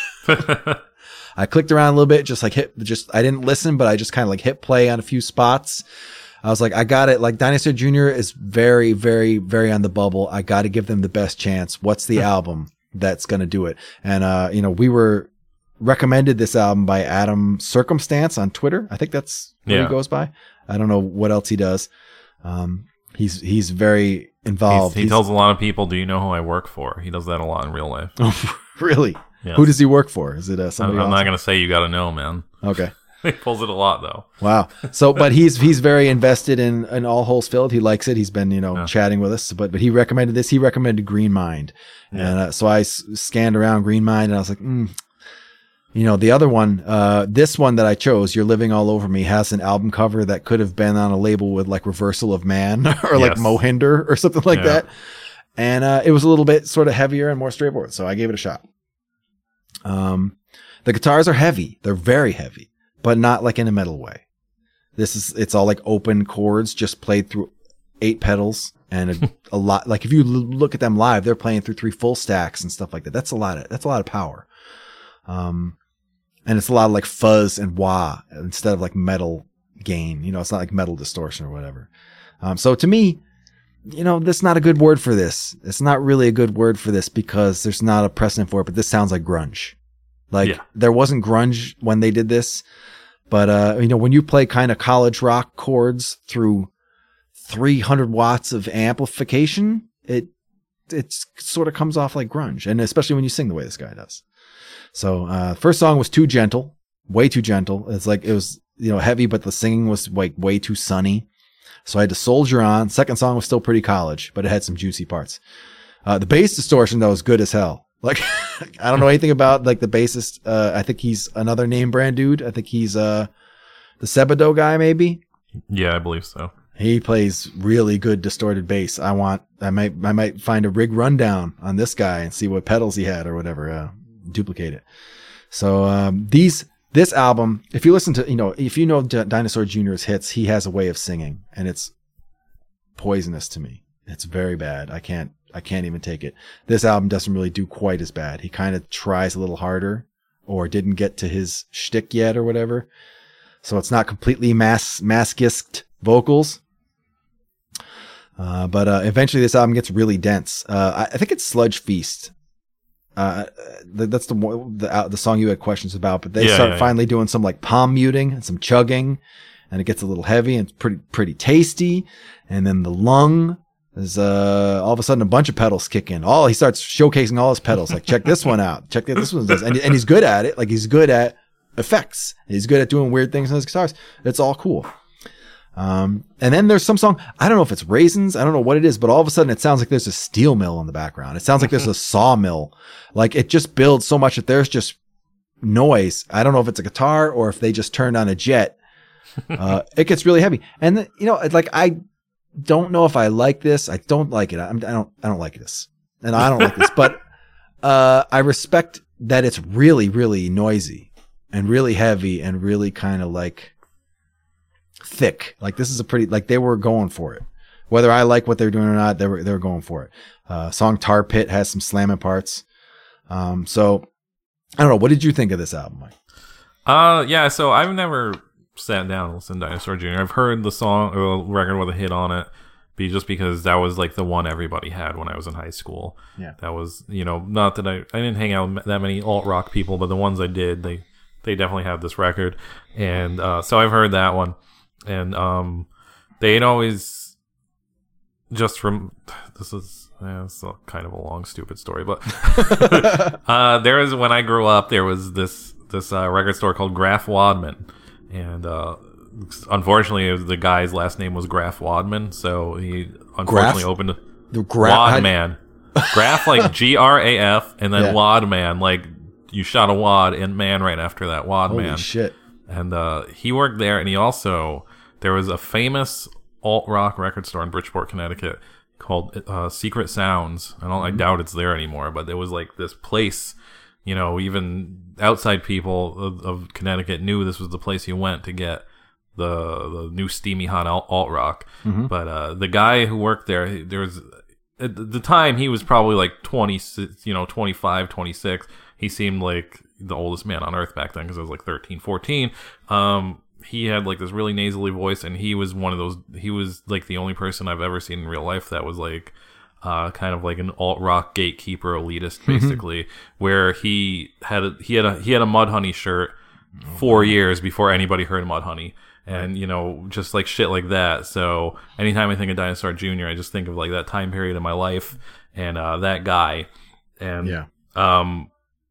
I clicked around a little bit, just like hit, just, I didn't listen, but I just kind of like hit play on a few spots. I was like, I got it. Like, Dinosaur Junior is very, very, very on the bubble. I got to give them the best chance. What's the album that's going to do it? And, uh, you know, we were recommended this album by Adam Circumstance on Twitter. I think that's what Yeah. he goes by. I don't know what else he does. Um, he's, he's very involved. He's, he He's- tells a lot of people, "Do you know who I work for?" He does that a lot in real life. Oh, really? Yes. Who does he work for? Is it uh, I'm, somebody I'm else? not gonna say. You got to know, man. Okay. He pulls it a lot, though. Wow. So, but he's he's very invested in, in All Holes Filled. He likes it. He's been, you know, Yeah. chatting with us. But but he recommended this. He recommended Green Mind, Yeah. and uh, so I s- scanned around Green Mind, and I was like, mm. you know, the other one, uh, this one that I chose, "You're Living All Over Me," has an album cover that could have been on a label with like Reversal of Man or like Yes. Mohinder or something like Yeah. that. And uh, it was a little bit sort of heavier and more straightforward. So I gave it a shot. Um, the guitars are heavy. They're very heavy, but not like in a metal way. This is, it's all like open chords, just played through eight pedals and a, a lot. Like, if you l- look at them live, they're playing through three full stacks and stuff like that. That's a lot of, that's a lot of power. Um, and it's a lot of like fuzz and wah instead of like metal gain. You know, it's not like metal distortion or whatever. Um, so to me, you know, that's not a good word for this. It's not really a good word for this because there's not a precedent for it, but this sounds like grunge. Like, Yeah. there wasn't grunge when they did this, but, uh, you know, when you play kind of college rock chords through three hundred watts of amplification, it, it sort of comes off like grunge. And especially when you sing the way this guy does. So, uh, first song was too gentle, way too gentle. It's like, it was, you know, heavy, but the singing was like way too sunny. So I had to soldier on. Second song was still pretty college, but it had some juicy parts. Uh, the bass distortion though is good as hell. Like, I don't know anything about like the bassist. Uh, I think he's another name brand dude. I think he's uh, the Sebado guy, maybe. Yeah, I believe so. He plays really good distorted bass. I want, I might, I might find a rig rundown on this guy and see what pedals he had or whatever, uh, duplicate it. So, um, these, this album, if you listen to, you know, if you know D- Dinosaur Junior's hits, he has a way of singing and it's poisonous to me. It's very bad. I can't, I can't even take it. This album doesn't really do quite as bad. He kind of tries a little harder or didn't get to his shtick yet or whatever. So it's not completely mass, maskist vocals. Uh, but uh, eventually this album gets really dense. Uh, I, I think it's Sludge Feast. Uh, that's the the, uh, the song you had questions about. But they yeah, start yeah, finally yeah. doing some like palm muting and some chugging, and it gets a little heavy and it's pretty pretty tasty. And then the lung is uh, all of a sudden a bunch of pedals kick in. All he starts showcasing all his pedals. Like check this one out. Check this one does, and and he's good at it. Like he's good at effects. He's good at doing weird things on his guitars. It's all cool. Um, and then there's some song, I don't know if it's Raisins, I don't know what it is, but all of a sudden it sounds like there's a steel mill in the background. It sounds like there's a sawmill. Like it just builds so much that there's just noise. I don't know if it's a guitar or if they just turned on a jet. Uh, it gets really heavy. And then, you know, it's like, I don't know if I like this. I don't like it. I'm, I don't, I don't like this and I don't like this, but, uh, I respect that it's really, really noisy and really heavy and really kind of like, thick. Like this is a pretty, like they were going for it. Whether I like what they're doing or not, they were they were going for it. Uh, song Tar Pit has some slamming parts. Um, so I don't know. What did you think of this album, Mike? Uh, yeah. So I've never sat down and listened to Dinosaur Junior I've heard the song or the record with a hit on it, be just because that was like the one everybody had when I was in high school. Yeah, that was, you know, not that I I didn't hang out with that many alt rock people, but the ones I did, they they definitely had this record, and uh, so I've heard that one. And um, they'd always just from this is yeah, it's a kind of a long, stupid story, but uh, there was when I grew up, there was this this uh, record store called Graf Wadman, and uh, unfortunately, the guy's last name was Graf Wadman, so he unfortunately Graf? opened the Gra- Wadman, Graf like G R A F, and then yeah. Wadman, like you shot a wad and man right after that, Wadman. Holy shit! And uh, he worked there, and he also. There was a famous alt-rock record store in Bridgeport, Connecticut called uh, Secret Sounds. I don't, mm-hmm. I doubt it's there anymore, but it was like this place, you know, even outside people of, of Connecticut knew this was the place you went to get the the new steamy hot alt-rock. Mm-hmm. But uh, the guy who worked there, there was, at the time, he was probably like twenty, you know, twenty-five, twenty-six. He seemed like the oldest man on earth back then because I was like thirteen, fourteen. Um, he had like this really nasally voice, and he was one of those, he was like the only person I've ever seen in real life that was like, uh, kind of like an alt rock gatekeeper elitist, basically, mm-hmm. where he had, a, he had a, he had a Mudhoney shirt four years before anybody heard of Mudhoney. And, you know, just like shit like that. So anytime I think of Dinosaur Junior, I just think of like that time period in my life and, uh, that guy. And, yeah. um,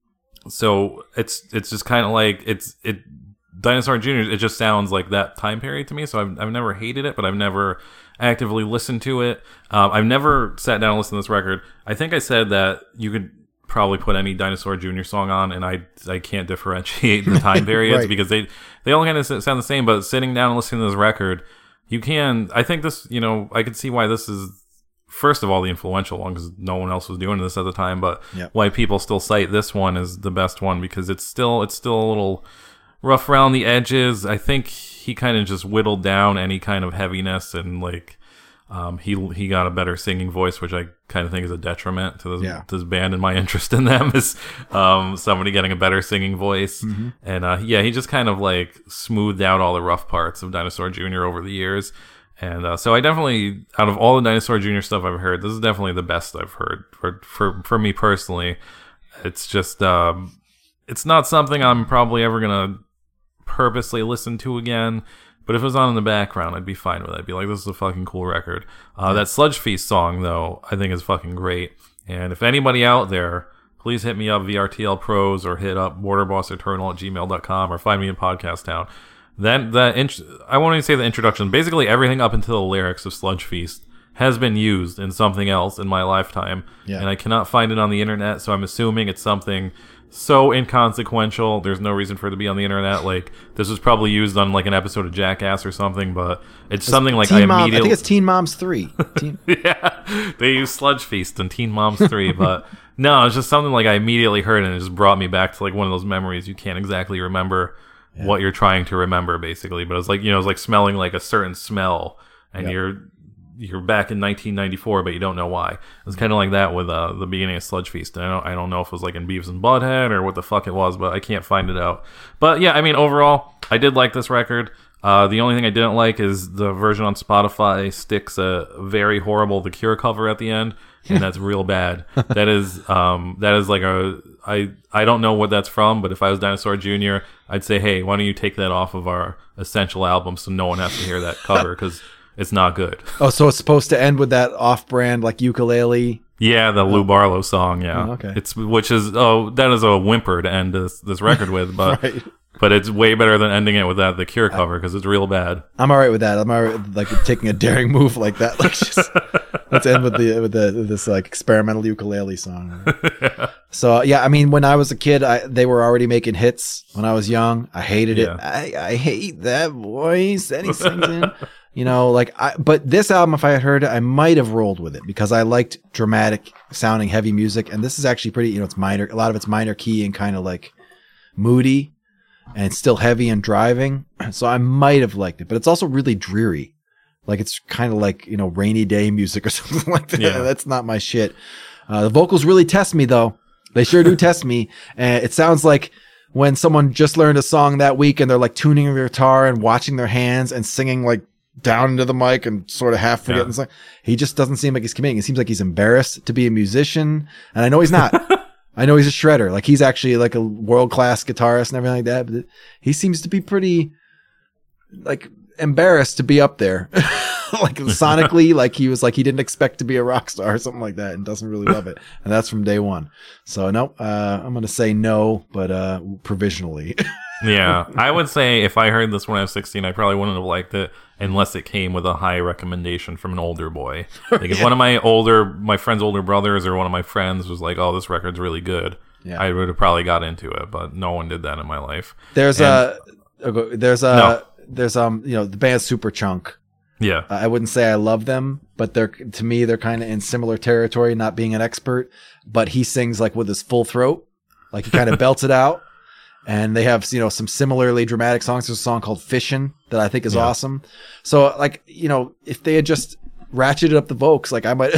so it's, it's just kind of like, it's, it, Dinosaur Junior, it just sounds like that time period to me. So I've, I've never hated it, but I've never actively listened to it. Um, I've never sat down and listened to this record. I think I said that you could probably put any Dinosaur Junior song on, and I I can't differentiate the time periods right. because they, they all kind of sound the same. But sitting down and listening to this record, you can, I think this, you know, I could see why this is, first of all, the influential one, because no one else was doing this at the time, but yep. why people still cite this one as the best one, because it's still, it's still a little rough around the edges. I think he kind of just whittled down any kind of heaviness, and like um, he he got a better singing voice, which I kind of think is a detriment to this, yeah. to this band and my interest in them is um, somebody getting a better singing voice. Mm-hmm. And uh, yeah, he just kind of like smoothed out all the rough parts of Dinosaur Junior over the years. And uh, so I definitely, out of all the Dinosaur Junior stuff I've heard, this is definitely the best I've heard for for, for me personally. It's just, um, it's not something I'm probably ever going to purposely listen to again, but if it was on in the background, I'd be fine with it. I'd be like, this is a fucking cool record. Uh, that Sludge Feast song, though, I think is fucking great. And if anybody out there, please hit me up V R T L Pros or hit up borderboss eternal at gmail dot com or find me in Podcast Town. That, that int- I won't even say the introduction. Basically, everything up until the lyrics of Sludge Feast has been used in something else in my lifetime, Yeah. and I cannot find it on the internet, so I'm assuming it's something so inconsequential. There's no reason for it to be on the internet. Like, this was probably used on like an episode of Jackass or something, but it's, it's something like Teen I Mom, immediately. I think it's Teen Moms three. Teen... Yeah, they use Sludge Feast and Teen Moms three, but no, it's just something like I immediately heard, and it just brought me back to like one of those memories you can't exactly remember yeah. what you're trying to remember, basically. But it's like, you know, it's like smelling like a certain smell, and yep. you're you're back in nineteen ninety-four, but you don't know why. It's kind of like that with uh, the beginning of Sludge Feast. I don't, I don't know if it was like in Beavis and Butthead or what the fuck it was, but I can't find it out. But yeah, I mean, overall, I did like this record. Uh, the only thing I didn't like is the version on Spotify sticks a very horrible The Cure cover at the end, and that's real bad. That is, um, that is like a, I, I don't know what that's from, but if I was Dinosaur Junior, I'd say, hey, why don't you take that off of our essential album so no one has to hear that cover, because it's not good. Oh, so it's supposed to end with that off-brand like ukulele? Yeah, the Lou Barlow song. Yeah, oh, okay. It's which is oh that is a whimper to end this this record with, but right. but it's way better than ending it with that The Cure cover because it's real bad. I'm all right with that. I'm all right with like taking a daring move like that. Like just, let's end with the with the this like experimental ukulele song. Yeah. So yeah, I mean, when I was a kid, I, they were already making hits. When I was young, I hated yeah. it. I, I hate that voice that he sings in. You know, like, I, but this album, if I had heard it, I might have rolled with it because I liked dramatic sounding heavy music. And this is actually pretty, you know, it's minor, a lot of it's minor key and kind of like moody and still heavy and driving. So I might have liked it, but it's also really dreary. Like, it's kind of like, you know, rainy day music or something like that. Yeah. That's not my shit. Uh, the vocals really test me though. They sure do test me. And it sounds like when someone just learned a song that week and they're like tuning their guitar and watching their hands and singing like down into the mic and sort of half forgetting. Yeah. He just doesn't seem like he's committing. It seems like he's embarrassed to be a musician. And I know he's not. I know he's a shredder. Like, he's actually like a world-class guitarist and everything like that. But he seems to be pretty like embarrassed to be up there. Like sonically, like he was like, he didn't expect to be a rock star or something like that and doesn't really love it. And that's from day one. So no, uh, I'm going to say no, but uh, provisionally. Yeah, I would say if I heard this when I was sixteen, I probably wouldn't have liked it unless it came with a high recommendation from an older boy. Like if yeah. one of my older, my friend's older brothers or one of my friends was like, "Oh, this record's really good," yeah. I would have probably got into it. But no one did that in my life. There's and, a, there's a, no. there's um, you know, the band Superchunk. Yeah, uh, I wouldn't say I love them, but they're to me they're kind of in similar territory. Not being an expert, but he sings like with his full throat, like he kind of belts it out. And they have, you know, some similarly dramatic songs. There's a song called Fishin' that I think is yeah. awesome. So, like, you know, if they had just ratcheted up the vocals, like I might,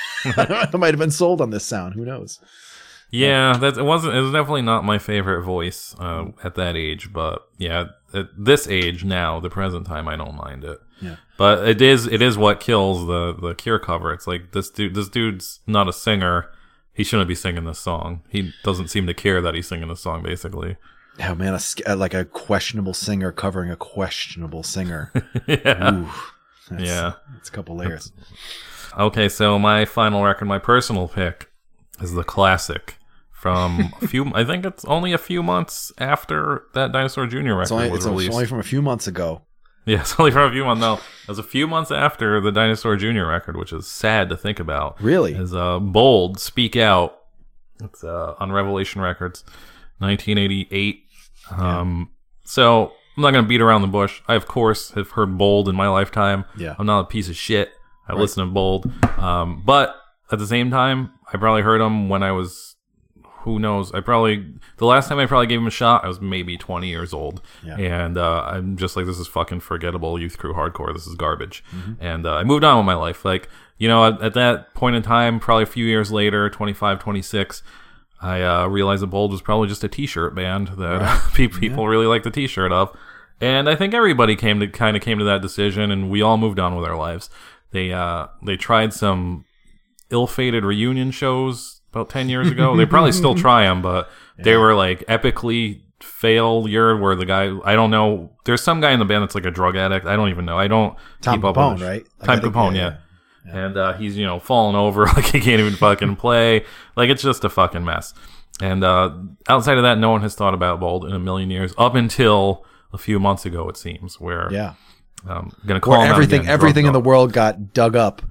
I might have been sold on this sound. Who knows? Yeah, that it wasn't. It was definitely not my favorite voice uh, at that age. But yeah, at this age now, the present time, I don't mind it. Yeah. But it is, it is what kills the the Cure cover. It's like this dude, this dude's not a singer. He shouldn't be singing this song. He doesn't seem to care that he's singing this song, basically. Oh man, a, like a questionable singer covering a questionable singer. Yeah, Ooh, that's, yeah, it's a couple layers. Okay, so my final record, my personal pick, is the classic from a few. I think it's only a few months after that Dinosaur Junior record it's only, was it's released. It's only from a few months ago. Yeah, it's only from a few months. No, it was a few months after the Dinosaur Junior record, which is sad to think about. Really? Is uh, Bold, Speak Out. It's uh, on Revelation Records, nineteen eighty-eight. Um, yeah. So I'm not going to beat around the bush. I, of course, have heard Bold in my lifetime. Yeah. I'm not a piece of shit. I right. listen to Bold. Um, but at the same time, I probably heard him when I was, who knows? I probably, the last time I probably gave him a shot, I was maybe twenty years old. Yeah. And uh, I'm just like, this is fucking forgettable Youth Crew hardcore. This is garbage. Mm-hmm. And uh, I moved on with my life. Like, you know, at, at that point in time, probably a few years later, twenty-five, twenty-six, I uh, realized that Bold was probably just a T-shirt band that right. people yeah. really like the T-shirt of, and I think everybody came to kind of came to that decision, and we all moved on with our lives. They uh, they tried some ill-fated reunion shows about ten years ago. They probably still try them, but yeah. they were like epically failure. Where the guy, I don't know, there's some guy in the band that's like a drug addict. I don't even know. I don't Tom keep Capone, up with right? Tom Capone, yeah. yeah. And uh, he's, you know, falling over like he can't even fucking play. Like, it's just a fucking mess. And uh, outside of that, no one has thought about Bold in a million years, up until a few months ago, it seems, where yeah, I'm gonna call where him everything, out again, everything in the up. world got dug up,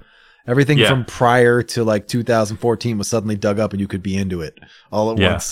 Everything Yeah. from prior to like two thousand fourteen was suddenly dug up and you could be into it all at Yeah. once.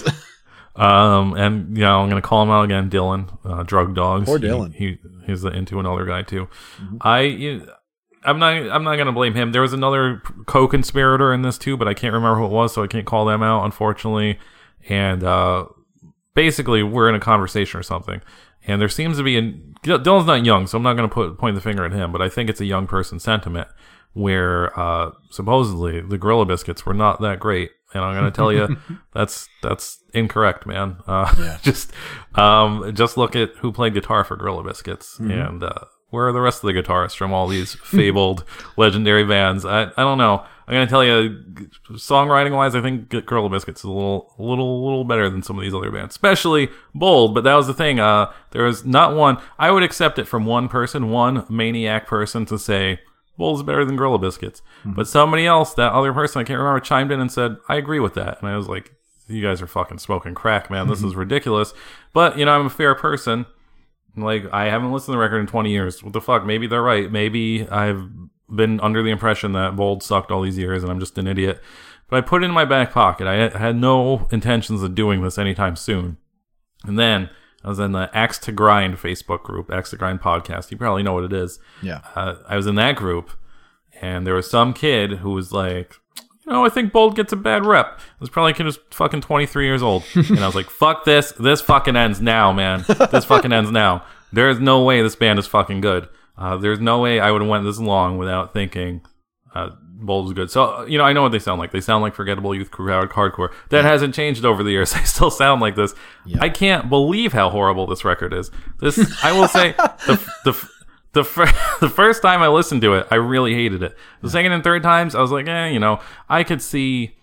Um, and yeah, I'm gonna call him out again, Dylan. Uh, Drug Dogs. Poor He- Dylan. He, he's the into another guy too. I, you, I'm not. I'm not gonna blame him. There was another co-conspirator in this too, but I can't remember who it was, so I can't call them out, unfortunately. And uh, basically, we're in a conversation or something, and there seems to be. A, Dylan's not young, so I'm not gonna put point the finger at him, but I think it's a young person sentiment where uh, supposedly the Gorilla Biscuits were not that great. And I'm gonna tell you, that's that's incorrect, man. Uh, Yeah. just um, just look at who played guitar for Gorilla Biscuits, Mm-hmm. and uh, where are the rest of the guitarists from all these fabled legendary bands? I I don't know. I'm gonna tell you, songwriting wise, I think Gorilla Biscuits is a little a little little better than some of these other bands, especially Bold. But that was the thing. Uh, there was not one. I would accept it from one person, one maniac person, to say Bold's better than Gorilla Biscuits. Mm-hmm. But somebody else, that other person, I can't remember, chimed in and said, I agree with that. And I was like, you guys are fucking smoking crack, man. This mm-hmm. is ridiculous. But, you know, I'm a fair person. Like, I haven't listened to the record in twenty years. What the fuck? Maybe they're right. Maybe I've been under the impression that Bold sucked all these years and I'm just an idiot. But I put it in my back pocket. I had no intentions of doing this anytime soon. And then I was in the Axe to Grind Facebook group, Axe to Grind podcast. You probably know what it is. Yeah. Uh, I was in that group, and there was some kid who was like, you know, I think Bold gets a bad rep. It was probably a kid who's fucking twenty-three years old. And I was like, fuck this. This fucking ends now, man. This fucking ends now. There's no way this band is fucking good. Uh, there's no way I would have went this long without thinking uh, Bold is good. So, you know, I know what they sound like. They sound like Forgettable Youth Crew hardcore. That hasn't changed over the years. They still sound like this. Yeah. I can't believe how horrible this record is. This, I will say, the the the, fir- the first time I listened to it, I really hated it. The second and third times, I was like, eh, you know, I could see,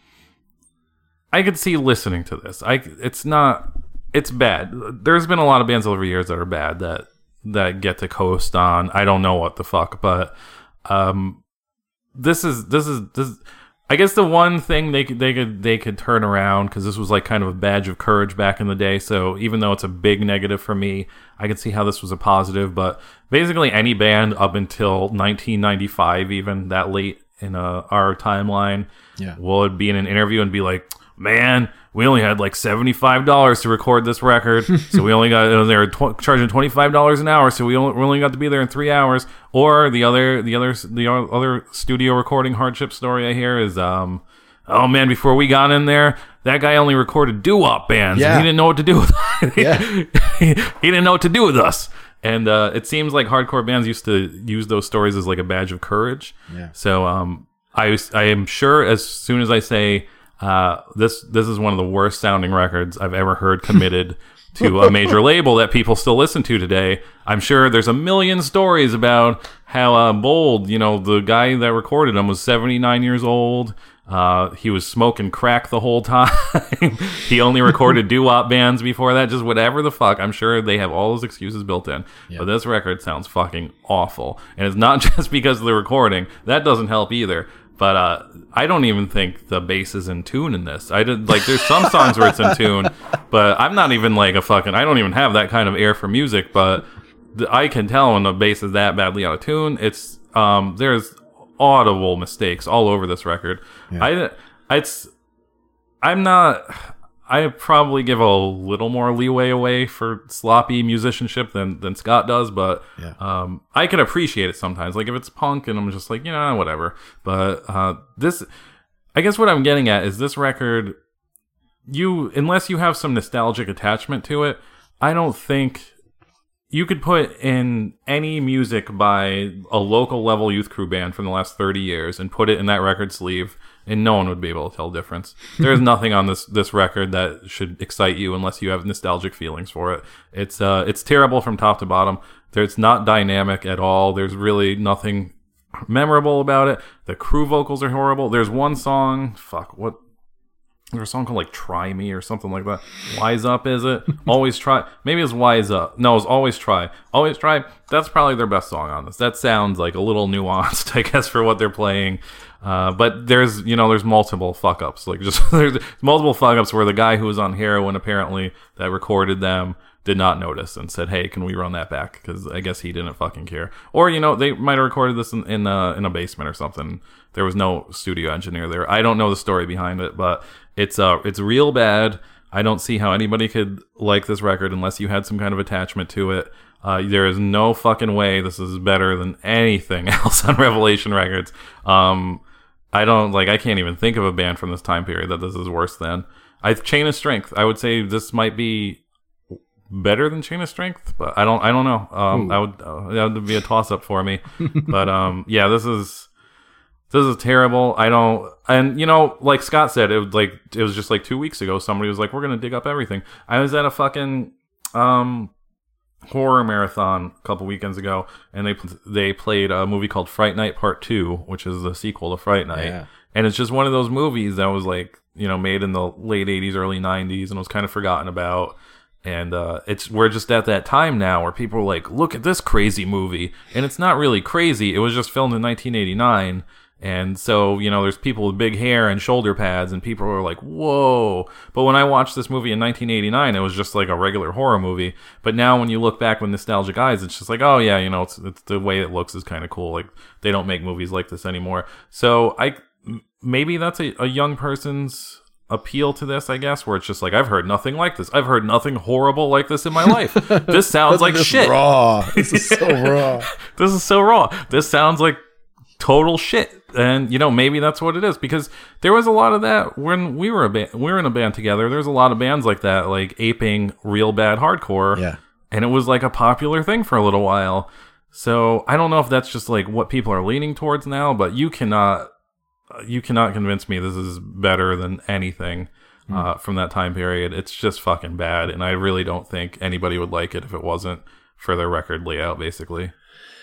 I could see listening to this. I, it's not, it's bad. There's been a lot of bands over the years that are bad that that get to coast on. I don't know what the fuck, but um. This is this is this. I guess the one thing they could they could they could turn around, because this was like kind of a badge of courage back in the day. So even though it's a big negative for me, I could see how this was a positive. But basically, any band up until nineteen ninety-five, even that late in uh, our timeline, yeah, would be in an interview and be like, "Man, we only had like seventy-five dollars to record this record, so we only got they were tw- charging twenty-five dollars an hour, so we only, we only got to be there in three hours." Or the other the other the other studio recording hardship story I hear is, um, oh man, before we got in there, that guy only recorded doo-wop bands. Yeah. And he didn't know what to do with yeah. he, he didn't know what to do with us. And uh, it seems like hardcore bands used to use those stories as like a badge of courage. Yeah. So um, I I am sure as soon as I say uh, this this is one of the worst sounding records I've ever heard committed to a major label that people still listen to today, I'm sure there's a million stories about how uh, Bold, you know, the guy that recorded him was seventy-nine years old. Uh, he was smoking crack the whole time. He only recorded doo-wop bands before that. Just whatever the fuck. I'm sure they have all those excuses built in. Yep. But this record sounds fucking awful. And it's not just because of the recording. That doesn't help either. But uh, I don't even think the bass is in tune in this. I did like there's some songs where it's in tune, but I'm not even like a fucking. I don't even have that kind of ear for music. But th- I can tell when the bass is that badly out of tune. It's um, there's audible mistakes all over this record. Yeah. I it's I'm not. I probably give a little more leeway away for sloppy musicianship than, than Scott does, but yeah. um, I can appreciate it sometimes. Like if it's punk and I'm just like, you know, whatever. But uh, this, I guess what I'm getting at is this record, you, unless you have some nostalgic attachment to it, I don't think you could put in any music by a local level youth crew band from the last thirty years and put it in that record sleeve, and no one would be able to tell the difference. There's nothing on this this record that should excite you unless you have nostalgic feelings for it. It's uh it's terrible from top to bottom. It's not dynamic at all. There's really nothing memorable about it. The crew vocals are horrible. There's one song, fuck, what there's a song called like Try Me or something like that. Wise Up, is it? Always Try. Maybe it's Wise Up. No, it's Always Try. Always Try. That's probably their best song on this. That sounds like a little nuanced, I guess, for what they're playing. Uh, but there's, you know, there's multiple fuck ups. Like just there's multiple fuck ups where the guy who was on heroin apparently that recorded them did not notice and said, "Hey, can we run that back?" Because I guess he didn't fucking care. Or you know, they might have recorded this in in, uh, in a basement or something. There was no studio engineer there. I don't know the story behind it, but it's uh it's real bad. I don't see how anybody could like this record unless you had some kind of attachment to it. Uh, there is no fucking way this is better than anything else on Revelation Records. Um, I don't like. I can't even think of a band from this time period that this is worse than. I Chain of Strength. I would say this might be better than Chain of Strength, but I don't I don't know. Um I would uh, that would be a toss up for me. But um yeah, this is this is terrible. I don't and you know, like Scott said, it was like it was just like two weeks ago somebody was like, we're going to dig up everything. I was at a fucking um horror marathon a couple weekends ago, and they they played a movie called Fright Night Part two, which is the sequel to Fright Night. Yeah. And it's just one of those movies that was like, you know, made in the late eighties, early nineties, and was kind of forgotten about. And uh, it's we're just at that time now where people are like, look at this crazy movie. And it's not really crazy. It was just filmed in nineteen eighty-nine. And so, you know, there's people with big hair and shoulder pads, and people are like, whoa. But when I watched this movie in nineteen eighty-nine, it was just like a regular horror movie. But now when you look back with nostalgic eyes, it's just like, oh, yeah, you know, it's, it's the way it looks is kind of cool. Like, they don't make movies like this anymore. So I maybe that's a, a young person's appeal to this, I guess, where it's just like, I've heard nothing like this. I've heard nothing horrible like this in my life. This sounds like this shit. Raw. This is so raw. This is so raw. This sounds like total shit. And you know, maybe that's what it is, because there was a lot of that when we were a band, we were in a band together. There's a lot of bands like that, like aping real bad hardcore. Yeah. And it was like a popular thing for a little while. So I don't know if that's just like what people are leaning towards now, but you cannot You cannot convince me this is better than anything uh, mm. from that time period. It's just fucking bad, and I really don't think anybody would like it if it wasn't for their record layout, basically.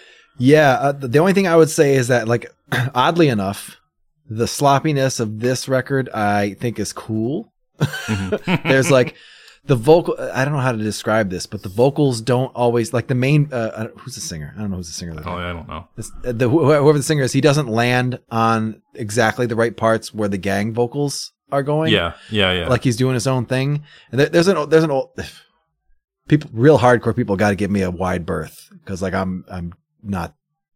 Yeah, uh, the only thing I would say is that, like, oddly enough, the sloppiness of this record I think is cool. Mm-hmm. There's like the vocal. I don't know how to describe this, but the vocals don't always like the main. Uh, who's the singer? I don't know who's the singer. Oh, I don't know. This, uh, the, whoever the singer is, he doesn't land on exactly the right parts where the gang vocals are going. Yeah, yeah, yeah. Like he's doing his own thing. And there, there's an there's an old people, real hardcore people, got to give me a wide berth, because like I'm I'm not.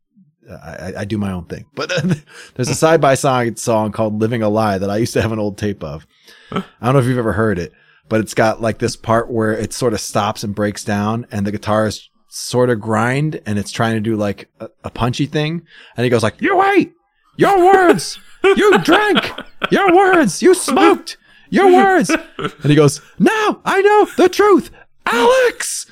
I, I do my own thing. But uh, there's a side by side song called "Living a Lie" that I used to have an old tape of. I don't know if you've ever heard it, but it's got like this part where it sort of stops and breaks down, and the guitar is sort of grind, and it's trying to do like a, a punchy thing. And he goes like, "You ate your words, you drank your words, you smoked your words." And he goes, "Now I know the truth, Alex."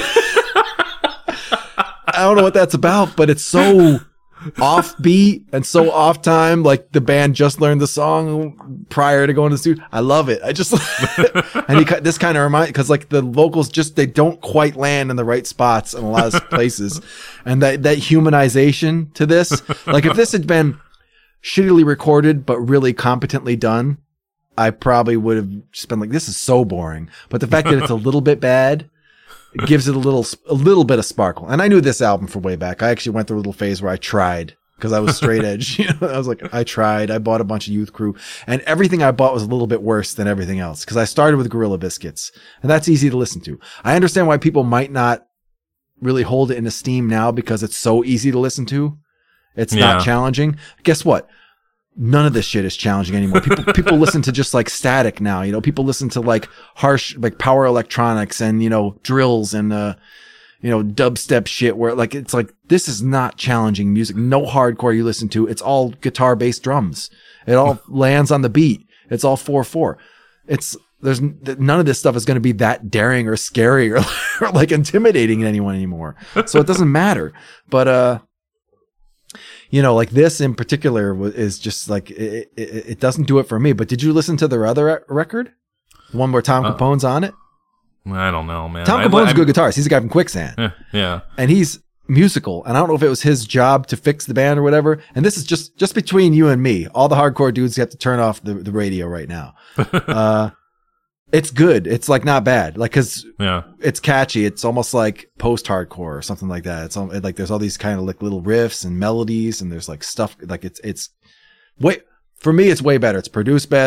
I don't know what that's about, but it's so offbeat and so off time. Like the band just learned the song prior to going to the studio. I love it. I just and he this kind of reminds, because like the vocals just they don't quite land in the right spots in a lot of places, and that that humanization to this. Like if this had been shittily recorded but really competently done, I probably would have just been like, this is so boring. But the fact that it's a little bit bad, it gives it a little, a little bit of sparkle. And I knew this album from way back. I actually went through a little phase where I tried, because I was straight edge. You know, I was like, I tried. I bought a bunch of Youth Crew, and everything I bought was a little bit worse than everything else, because I started with Gorilla Biscuits, and that's easy to listen to. I understand why people might not really hold it in esteem now, because it's so easy to listen to. It's yeah. not challenging. Guess what? None of this shit is challenging anymore. People people listen to just like static now. You know, people listen to like harsh, like power electronics and, you know, drills and, uh, you know, dubstep shit, where like, it's like, this is not challenging music. No hardcore you listen to. It's all guitar based drums. It all lands on the beat. It's all four, four. It's, there's none of this stuff is going to be that daring or scary or, or like intimidating anyone anymore. So it doesn't matter. But, uh, you know, like this in particular is just like, it, it, it doesn't do it for me. But did you listen to their other record? The one where Tom uh, Capone's on it? I don't know, man. Tom Capone's I, a good guitarist. He's a guy from Quicksand. Yeah, yeah. And he's musical. And I don't know if it was his job to fix the band or whatever. And this is just, just between you and me. All the hardcore dudes have to turn off the, the radio right now. uh, It's good. It's like not bad. Like, cause yeah. it's catchy. It's almost like post-hardcore or something like that. It's all, like, there's all these kind of like little riffs and melodies, and there's like stuff like it's, it's way, for me, it's way better. It's produced better.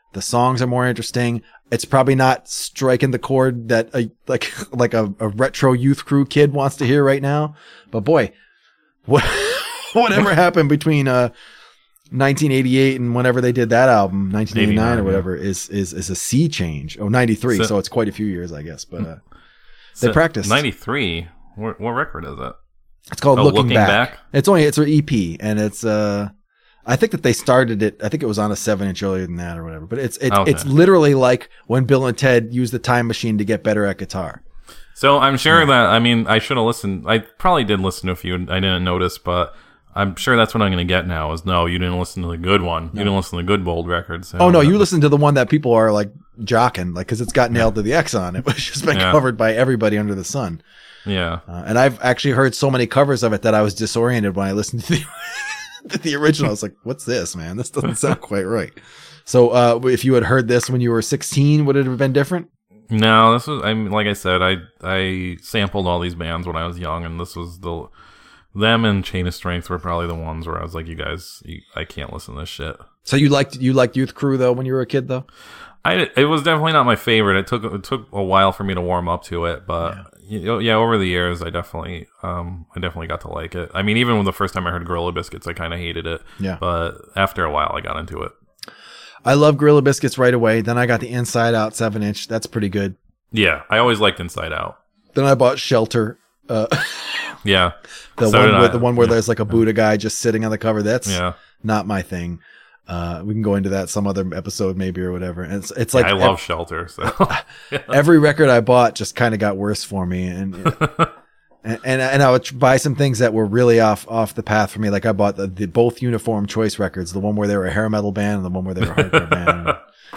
The songs are more interesting. It's probably not striking the chord that a like like a, a retro Youth Crew kid wants to hear right now. But boy, what whatever happened between uh nineteen eighty-eight and whenever they did that album, nineteen eighty-nine or whatever, yeah. is is is a sea change. Oh, ninety-three, so, so it's quite a few years, I guess. But uh, so they practiced. ninety-three. What, what record is it? It's called oh, Looking, Looking Back. Back. It's only it's an E P, and it's uh. I think that they started it. I think it was on a seven inch earlier than that or whatever. But it's it's okay. it's literally like when Bill and Ted used the time machine to get better at guitar. So I'm sure yeah. that I mean I should have listened. I probably did listen to a few. I didn't notice, but I'm sure that's what I'm going to get now. Is no, you didn't listen to the good one. No. You didn't listen to the good bold records. So oh no, you listened to the one that people are like jocking, like because it's got Nailed to the X on it, which has been yeah. covered by everybody under the sun. Yeah, uh, and I've actually heard so many covers of it that I was disoriented when I listened to the. The original, I was like, what's this, man? This doesn't sound quite right. So uh, if you had heard this when you were sixteen, would it have been different? No, this was, I mean, like I said, I I sampled all these bands when I was young, and this was the, them and Chain of Strength were probably the ones where I was like, you guys, you, I can't listen to this shit. So you liked, you liked Youth Crew though when you were a kid though? I, it was definitely not my favorite. It took, it took a while for me to warm up to it, but yeah. You know, yeah, over the years, I definitely, um, I definitely got to like it. I mean, even when the first time I heard Gorilla Biscuits, I kind of hated it. Yeah. But after a while, I got into it. I love Gorilla Biscuits right away. Then I got the Inside Out seven inch. That's pretty good. Yeah, I always liked Inside Out. Then I bought Shelter. Uh, yeah. The so one with I. the one where yeah. there's like a Buddha guy just sitting on the cover. That's yeah. not my thing. Uh, we can go into that some other episode maybe or whatever. And it's it's like yeah, I love ev- Shelter. So every record I bought just kind of got worse for me, and, and and and I would buy some things that were really off off the path for me. Like I bought the, the both Uniform Choice records, the one where they were a hair metal band and the one where they were a hardcore band.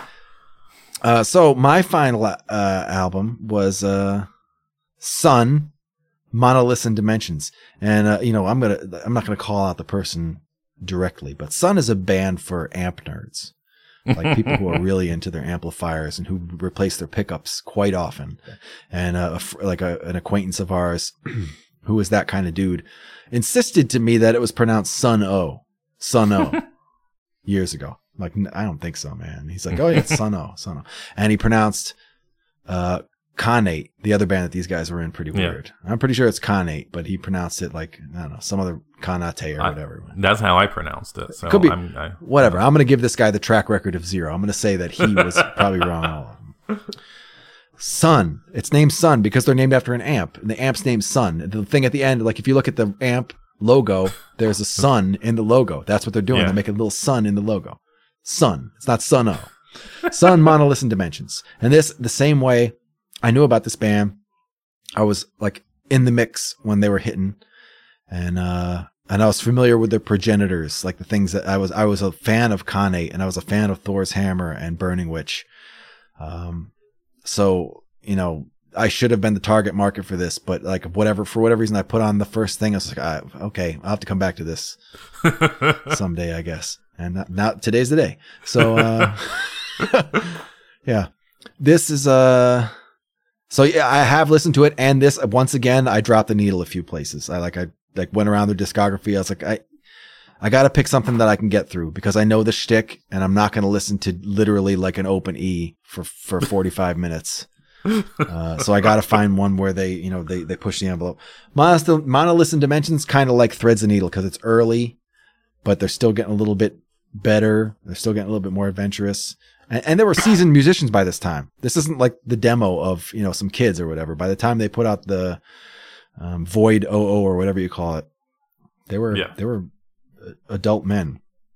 Uh, so my final uh, album was uh, Sun, Monoliths and Dimensions, and uh, you know I'm gonna I'm not gonna call out the person directly, but Sun is a band for amp nerds, like people who are really into their amplifiers and who replace their pickups quite often. And uh, like a, an acquaintance of ours who is that kind of dude insisted to me that it was pronounced Sun O, Sun O years ago. Like, I don't think so, man. He's like, oh yeah, it's Sun O, Sun O. And he pronounced uh, Khanate, the other band that these guys were in, pretty weird. Yeah. I'm pretty sure it's Khanate, but he pronounced it like, I don't know, some other Khanate or whatever. I, that's how I pronounced it. So Could be. I'm, I, whatever. I'm going to give this guy the track record of zero. I'm going to say that he was probably wrong on all of them. Sun. It's named Sun because they're named after an amp. And the amp's named Sun. The thing at the end, like if you look at the amp logo, there's a sun in the logo. That's what they're doing. Yeah. They're making a little sun in the logo. Sun. It's not Sun O. Sun, Monoliths and Dimensions. And this, the same way I knew about this band, I was like in the mix when they were hitting, and uh, and I was familiar with their progenitors, like the things that I was. I was a fan of Khanate, and I was a fan of Thor's Hammer and Burning Witch. Um, so you know, I should have been the target market for this, but like whatever for whatever reason, I put on the first thing. I was like, ah, okay, I'll have to come back to this someday, I guess. And not, not today's the day. So uh, yeah, this is uh So yeah, I have listened to it, and this once again, I dropped the needle a few places. I like I like went around their discography. I was like, I I got to pick something that I can get through because I know the shtick, and I'm not going to listen to literally like an open E for for forty-five minutes. Uh, so I got to find one where they, you know, they they push the envelope. Monolith, Monoliths and Dimensions kind of like threads the needle because it's early, but they're still getting a little bit better. They're still getting a little bit more adventurous. And, and they were seasoned musicians by this time. This isn't like the demo of, you know, some kids or whatever. By the time they put out the um, Void O O or whatever you call it, they were yeah. they were adult men.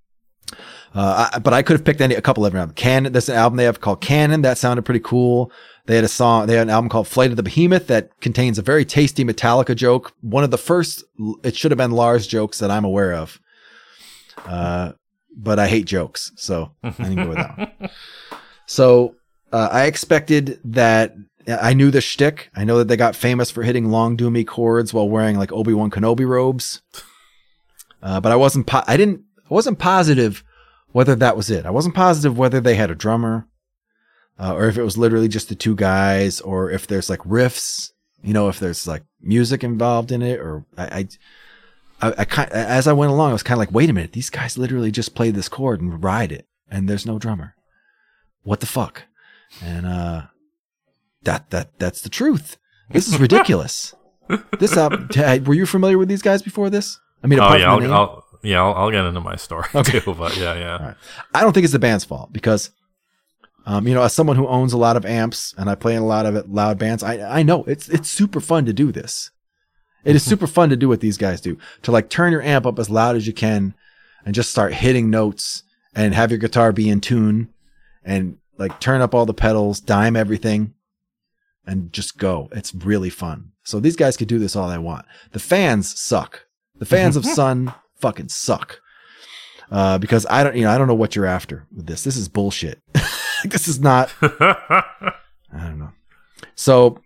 Uh, I, but I could have picked any a couple of them. Canon. There's an album they have called Canon that sounded pretty cool. They had a song. They had an album called Flight of the Behemoth that contains a very tasty Metallica joke. One of the first. It should have been Lars jokes that I'm aware of. Uh, but I hate jokes, so I didn't go with that one. So uh, I expected that. I knew the shtick. I know that they got famous for hitting long doomy chords while wearing like Obi-Wan Kenobi robes. Uh, but I wasn't. Po- I didn't. I wasn't positive whether that was it. I wasn't positive whether they had a drummer, uh, or if it was literally just the two guys, or if there's like riffs. You know, if there's like music involved in it, or I. I I, I kind as I went along, I was kind of like, wait a minute, these guys literally just play this chord and ride it, and there's no drummer. what the fuck? And uh, that that that's the truth. This is ridiculous. This album, were you familiar with these guys before this? I mean, oh apart yeah, from I'll, the name? I'll yeah, I'll, I'll get into my story Okay. too. But yeah, yeah. All right. I don't think it's the band's fault because, um, you know, as someone who owns a lot of amps and I play in a lot of loud bands, I I know it's it's super fun to do this. It is super fun to do what these guys do, to like turn your amp up as loud as you can and just start hitting notes and have your guitar be in tune and like turn up all the pedals, dime everything, and just go. It's really fun. So these guys could do this all they want. The fans suck. The fans of Sun fucking suck. Uh, because I don't, you know, I don't know what you're after with this. This is bullshit. This is not, I don't know. So,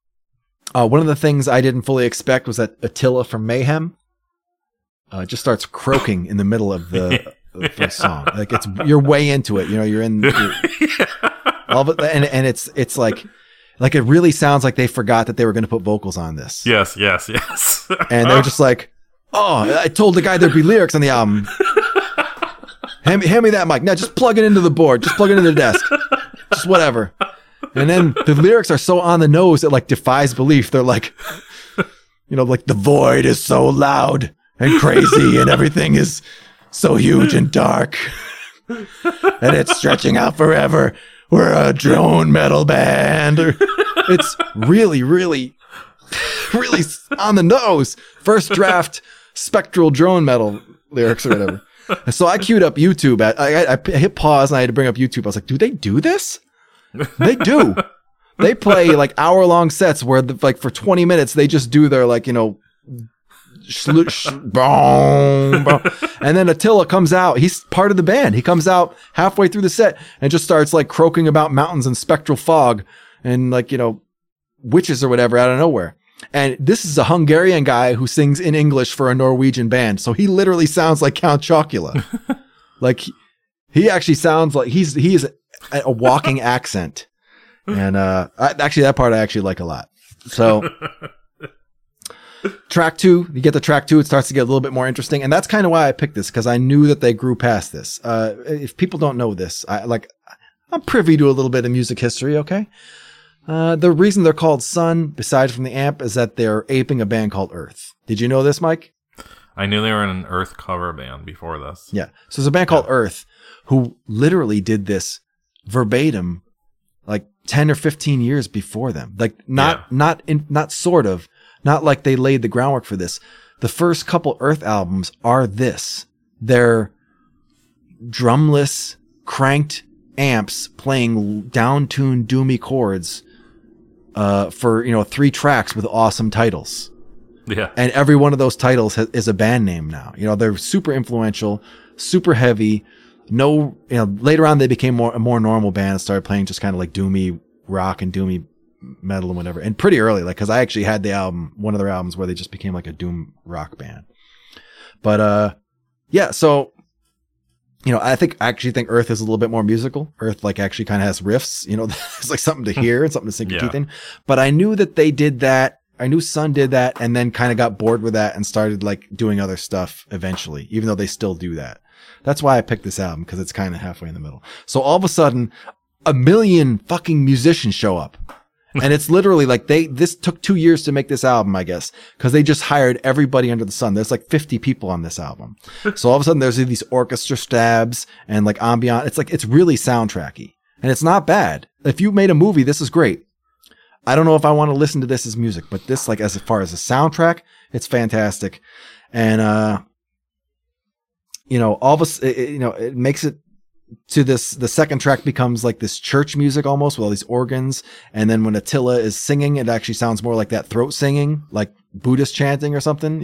uh, one of the things I didn't fully expect was that Attila from Mayhem, uh, just starts croaking in the middle of the, the first song. Like it's, you're way into it. You know, you're in, you're, all of it, and, and it's, it's like, like it really sounds like they forgot that they were going to put vocals on this. Yes, yes, yes. And they're just like, oh, I told the guy there'd be lyrics on the album. hand, me, hand me that mic. Now just plug it into the board. Just plug it into the desk. Just whatever. And then the lyrics are so on the nose it like defies belief. They're like, you know, like the void is so loud and crazy and everything is so huge and dark. And it's stretching out forever. We're a drone metal band. It's really, really, really on the nose. First draft spectral drone metal lyrics or whatever. So I queued up YouTube. I, I, I hit pause and I had to bring up YouTube. I was like, do they do this? They do. They play like hour long sets where the, like for twenty minutes, they just do their like, you know, Shlo- sh- boom, boom. And then Attila comes out. He's part of the band. He comes out halfway through the set and just starts like croaking about mountains and spectral fog and like, you know, witches or whatever out of nowhere. And this is a Hungarian guy who sings in English for a Norwegian band. So he literally sounds like Count Chocula. Like he, he actually sounds like he's, he is a, a walking accent. And, uh, I, actually that part I actually like a lot. So track two, you get the track two, it starts to get a little bit more interesting. And that's kind of why I picked this, because I knew that they grew past this. Uh, if people don't know this, I like, I'm privy to a little bit of music history. Okay. Uh, the reason they're called Sun, besides from the amp, is that they're aping a band called Earth. Did you know this, Mike? I knew they were in an Earth cover band before this. Yeah. So there's a band called Earth who literally did this verbatim, like ten or fifteen years before them. Like not, yeah. not in, not sort of, not like they laid the groundwork for this. The first couple Earth albums are this. They're drumless, cranked amps playing down-tuned, doomy chords uh, for, you know, three tracks with awesome titles. Yeah. And every one of those titles has, is a band name now. You know, they're super influential, super heavy. No, you know, later on they became more a more normal band and started playing just kind of like doomy rock and doomy metal and whatever. And pretty early, like, cause I actually had the album, one of their albums where they just became like a doom rock band. But, uh, yeah, so, you know, I think, I actually think Earth is a little bit more musical. Earth, like, actually kind of has riffs, you know, it's like something to hear and something to sink your Yeah. teeth in. But I knew that they did that. I knew Sun did that and then kind of got bored with that and started like doing other stuff eventually, even though they still do that. That's why I picked this album, because it's kind of halfway in the middle. So all of a sudden, a million fucking musicians show up. And it's literally like they, this took two years to make this album, I guess, because they just hired everybody under the sun. There's like fifty people on this album. So all of a sudden there's these orchestra stabs and like ambient. It's like, it's really soundtracky and it's not bad. If you made a movie, this is great. I don't know if I want to listen to this as music, but this, like, as far as a soundtrack, it's fantastic. And, uh, you know, all of us, it, you know, it makes it to this, the second track becomes like this church music almost with all these organs. And then when Attila is singing, it actually sounds more like that throat singing, like Buddhist chanting or something.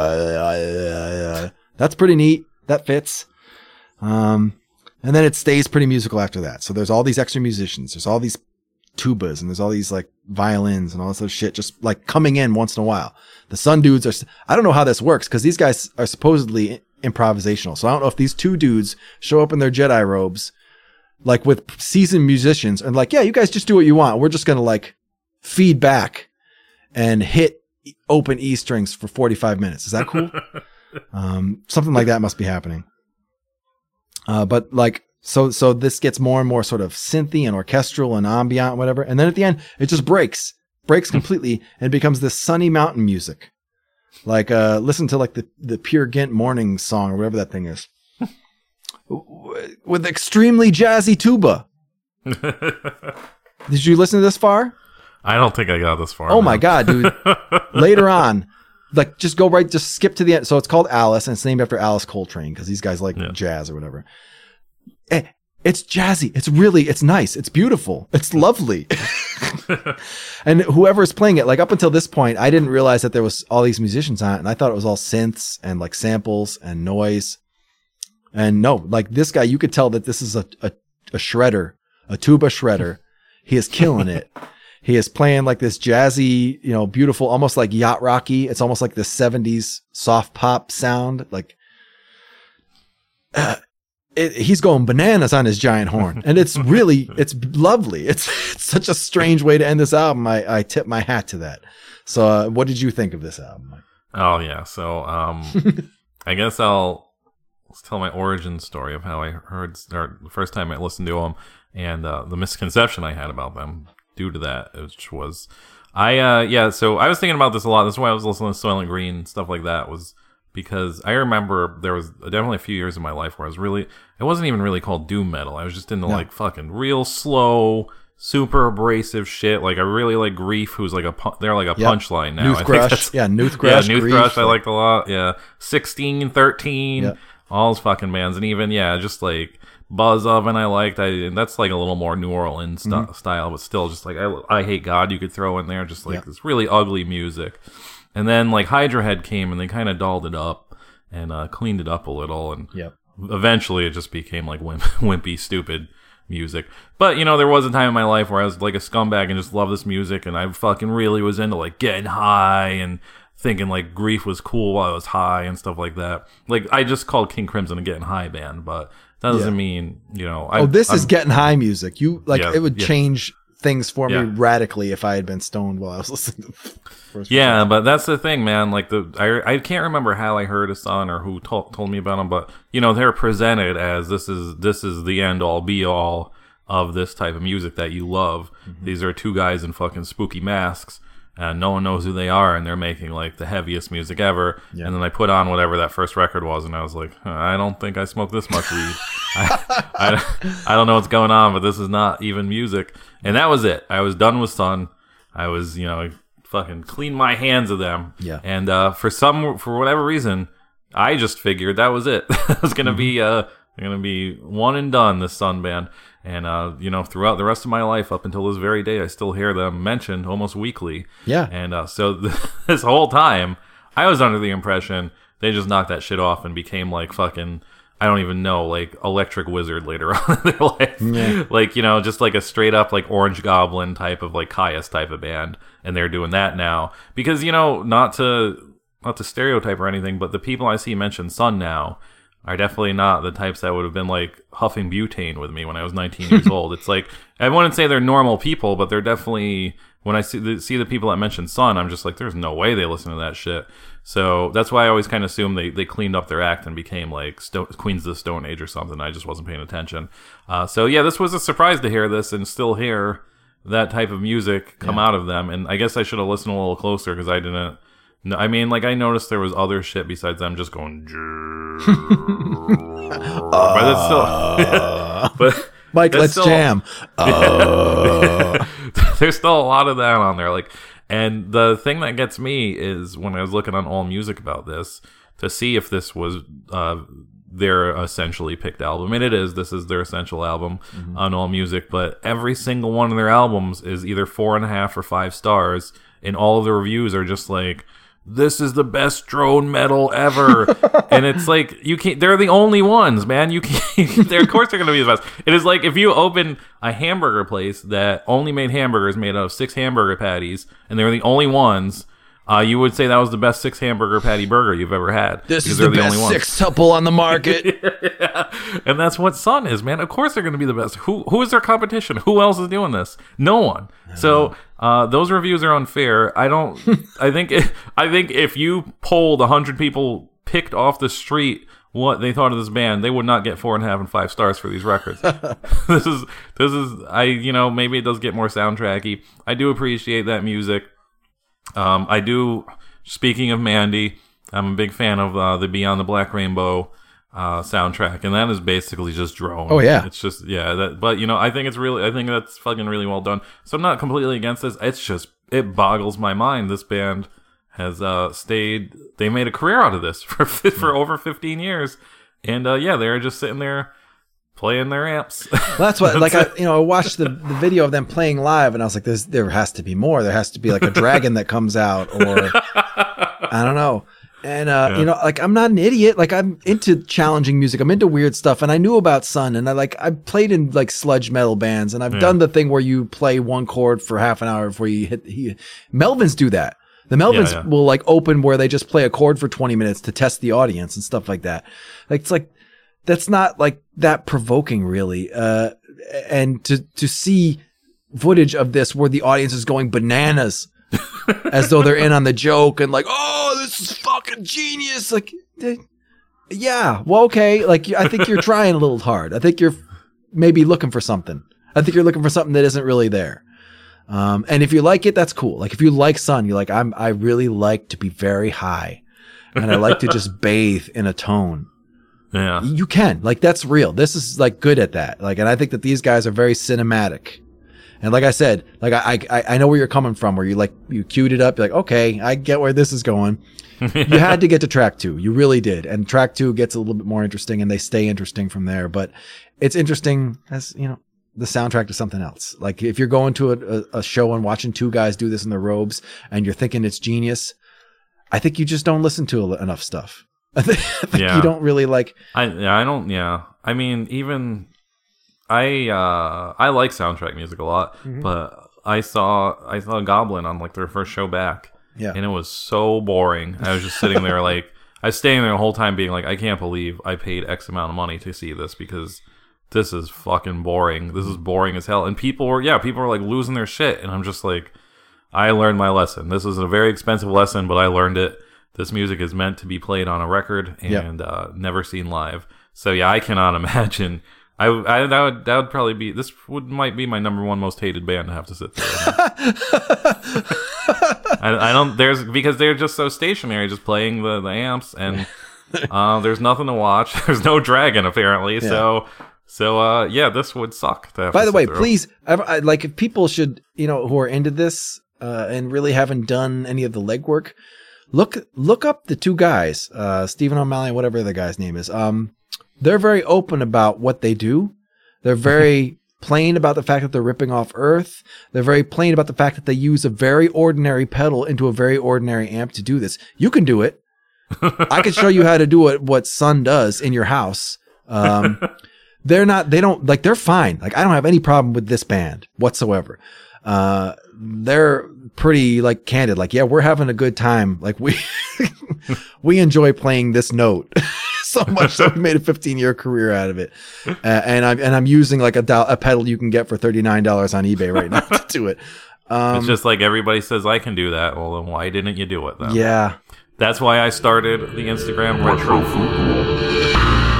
That's pretty neat. That fits. Um, and then it stays pretty musical after that. So there's all these extra musicians. There's all these tubas and there's all these like violins and all this other shit just like coming in once in a while. The Sun dudes are, I don't know how this works because these guys are supposedly improvisational. So I don't know if these two dudes show up in their Jedi robes, like with seasoned musicians and like, yeah, you guys just do what you want. We're just going to like feed back and hit open E strings for forty-five minutes. Is that cool? um, something like that must be happening. Uh, but like, So so this gets more and more sort of synthy and orchestral and ambient, whatever. And then at the end, it just breaks, breaks completely, and becomes this sunny mountain music. Like uh, listen to like the the Peer Gynt Morning song or whatever that thing is, with extremely jazzy tuba. Did you listen to this far? I don't think I got this far. Oh man. my god, dude! Later on, like just go right, just skip to the end. So it's called Alice, and it's named after Alice Coltrane because these guys like yeah. jazz or whatever. It's jazzy. It's really, it's nice. It's beautiful. It's lovely. And whoever's playing it, like up until this point, I didn't realize that there was all these musicians on it, and I thought it was all synths and like samples and noise. And no, like this guy, you could tell that this is a a, a shredder, a tuba shredder. He is killing it. He is playing like this jazzy, you know, beautiful, almost like yacht rocky. It's almost like the seventies soft pop sound. Like, uh, it, he's going bananas on his giant horn, and it's really, it's lovely. It's, it's such a strange way to end this album. I, I tip my hat to that. So, uh, what did you think of this album? Oh yeah. So, um, I guess I'll let's tell my origin story of how I heard, or the first time I listened to them, and uh, the misconception I had about them due to that, which was, I, uh, yeah. So I was thinking about this a lot. That's why I was listening to Soylent Green, stuff like that, was because I remember there was definitely a few years in my life where I was really, it wasn't even really called doom metal. I was just into no. like fucking real slow, super abrasive shit. Like I really like Grief, who's like a, they're like a yep. punchline now. Noothgrush. Yeah, Noothgrush. Yeah, Noothgrush I liked a lot. Yeah. sixteen, thirteen, yep. all those fucking bands. And even, yeah, just like Buzz Oven I liked. I, and that's like a little more New Orleans st- mm-hmm. style, but still just like, I, I Hate God you could throw in there. Just like yep. this really ugly music. And then like Hydra Head came and they kind of dolled it up and uh, cleaned it up a little. And yep. eventually it just became like wimp- wimpy, stupid music. But, you know, there was a time in my life where I was like a scumbag and just loved this music. And I fucking really was into like getting high and thinking like Grief was cool while I was high and stuff like that. Like I just called King Crimson a getting high band, but that doesn't yeah. mean, you know. I, oh, this I'm, is getting high music. You like yeah, it would yeah. change things for yeah. me radically if I had been stoned while I was listening to the first yeah one. But that's the thing, man. Like the I, I can't remember how I heard a song or who told told me about them, but you know they're presented as this is this is the end all be all of this type of music that you love. Mm-hmm. These are two guys in fucking spooky masks and no one knows who they are, and they're making like the heaviest music ever. Yeah. And then I put on whatever that first record was, and I was like, huh, I don't think I smoked this much weed. I, I, I don't know what's going on, but this is not even music. And that was it. I was done with Sun. I was, you know, fucking clean my hands of them. Yeah. And uh, for some, for whatever reason, I just figured that was it. It was gonna mm-hmm. be, uh, gonna be one and done. This Sun band. And, uh, you know, throughout the rest of my life, up until this very day, I still hear them mentioned almost weekly. Yeah. And uh, so th- this whole time, I was under the impression they just knocked that shit off and became like fucking, I don't even know, like Electric Wizard later on in their life. Yeah. Like, you know, just like a straight up like Orange Goblin type of like Caius type of band. And they're doing that now. Because, you know, not to not to stereotype or anything, but the people I see mention Sun now are definitely not the types that would have been like huffing butane with me when I was nineteen years old. It's like, I wouldn't say they're normal people, but they're definitely, when I see the, see the people that mention Sun, I'm just like, there's no way they listen to that shit. So that's why I always kind of assumed they, they cleaned up their act and became like Sto- Queens of the Stone Age or something. I just wasn't paying attention. Uh, so yeah, this was a surprise to hear this and still hear that type of music come yeah. out of them. And I guess I should have listened a little closer because I didn't. No, I mean, like I noticed there was other shit besides them just going. but it's still, but Mike, let's still, jam. Uh. There's still a lot of that on there. Like, and the thing that gets me is when I was looking on AllMusic about this to see if this was uh, their essentially picked album, and it is. This is their essential album mm-hmm. on AllMusic. But every single one of their albums is either four and a half or five stars, and all of the reviews are just like, this is the best drone metal ever. And it's like, you can't, they're the only ones, man. You can't, they're, of course they're going to be the best. It is like if you open a hamburger place that only made hamburgers made out of six hamburger patties, and they're the only ones, uh, you would say that was the best six hamburger patty burger you've ever had. This is the, the best six-tuple on the market. Yeah. And that's what Sun is, man. Of course they're going to be the best. Who Who is their competition? Who else is doing this? No one. So uh, those reviews are unfair. I don't. I think. If, I think if you polled a hundred people picked off the street what they thought of this band, they would not get four and a half and five stars for these records. this is this is I you know maybe it does get more soundtracky. I do appreciate that music. Um, I do. Speaking of Mandy, I'm a big fan of uh, the Beyond the Black Rainbow uh, soundtrack, and that is basically just drone. Oh yeah, it's just yeah. That, but you know, I think it's really, I think that's fucking really well done. So I'm not completely against this. It's just it boggles my mind. This band has uh, stayed. They made a career out of this for for over fifteen years, and uh, yeah, they're just sitting there playing their amps. Well, that's what, like, I, you know, I watched the, the video of them playing live, and I was like, "There's, there has to be more. There has to be like a dragon that comes out, or I don't know." And uh, yeah. you know, like, I'm not an idiot. Like, I'm into challenging music. I'm into weird stuff, and I knew about Sun, and I like I played in like sludge metal bands, and I've yeah. done the thing where you play one chord for half an hour before you hit. He, Melvins do that. The Melvins yeah, yeah. will like open where they just play a chord for twenty minutes to test the audience and stuff like that. Like, it's like. That's not like that provoking, really. Uh, and to to see footage of this where the audience is going bananas as though they're in on the joke and like, oh, this is fucking genius. Like, yeah, well, okay. Like, I think you're trying a little hard. I think you're maybe looking for something. I think you're looking for something that isn't really there. Um, and if you like it, that's cool. Like, if you like Sun, you're like, I'm, I really like to be very high, and I like to just bathe in a tone. Yeah, you can, like, that's real. This is like good at that. Like, and I think that these guys are very cinematic. And like I said, like I, I, I know where you're coming from, where you like, you queued it up. You're like, okay, I get where this is going. You had to get to track two. You really did. And track two gets a little bit more interesting, and they stay interesting from there. But it's interesting as, you know, the soundtrack to something else. Like, if you're going to a, a show and watching two guys do this in their robes and you're thinking it's genius, I think you just don't listen to enough stuff. I think, I think yeah. you don't really like. I I don't. Yeah. I mean, even I uh, I like soundtrack music a lot, mm-hmm. but I saw I saw Goblin on like their first show back, yeah, and it was so boring. I was just sitting there like I was staying there the whole time, being like, I can't believe I paid X amount of money to see this, because this is fucking boring. This is boring as hell. And people were yeah, people were like losing their shit, and I'm just like, I learned my lesson. This is a very expensive lesson, but I learned it. This music is meant to be played on a record and yep. uh, never seen live. So yeah, I cannot imagine. I, I that would that would probably be this would might be my number one most hated band to have to sit through. I, I don't there's because they're just so stationary, just playing the, the amps, and uh, there's nothing to watch. There's no dragon apparently. Yeah. So so uh, yeah, this would suck. To have By to the way, through. please, I, I, like if people should you know who are into this uh, and really haven't done any of the legwork. Look, look up the two guys, uh, Stephen O'Malley and whatever the guy's name is. Um, they're very open about what they do. They're very plain about the fact that they're ripping off Earth. They're very plain about the fact that they use a very ordinary pedal into a very ordinary amp to do this. You can do it. I can show you how to do it, what Sun does in your house. Um, they're not, they don't, like, they're fine. Like, I don't have any problem with this band whatsoever. Uh, they're pretty like candid, like, yeah, we're having a good time. Like, we, we enjoy playing this note so much that we made a fifteen year career out of it. Uh, and I'm, and I'm using like a, do- a pedal you can get for thirty-nine dollars on eBay right now to do it. Um, it's just like everybody says I can do that. Well, then why didn't you do it then? Yeah. That's why I started the Instagram Retro Football.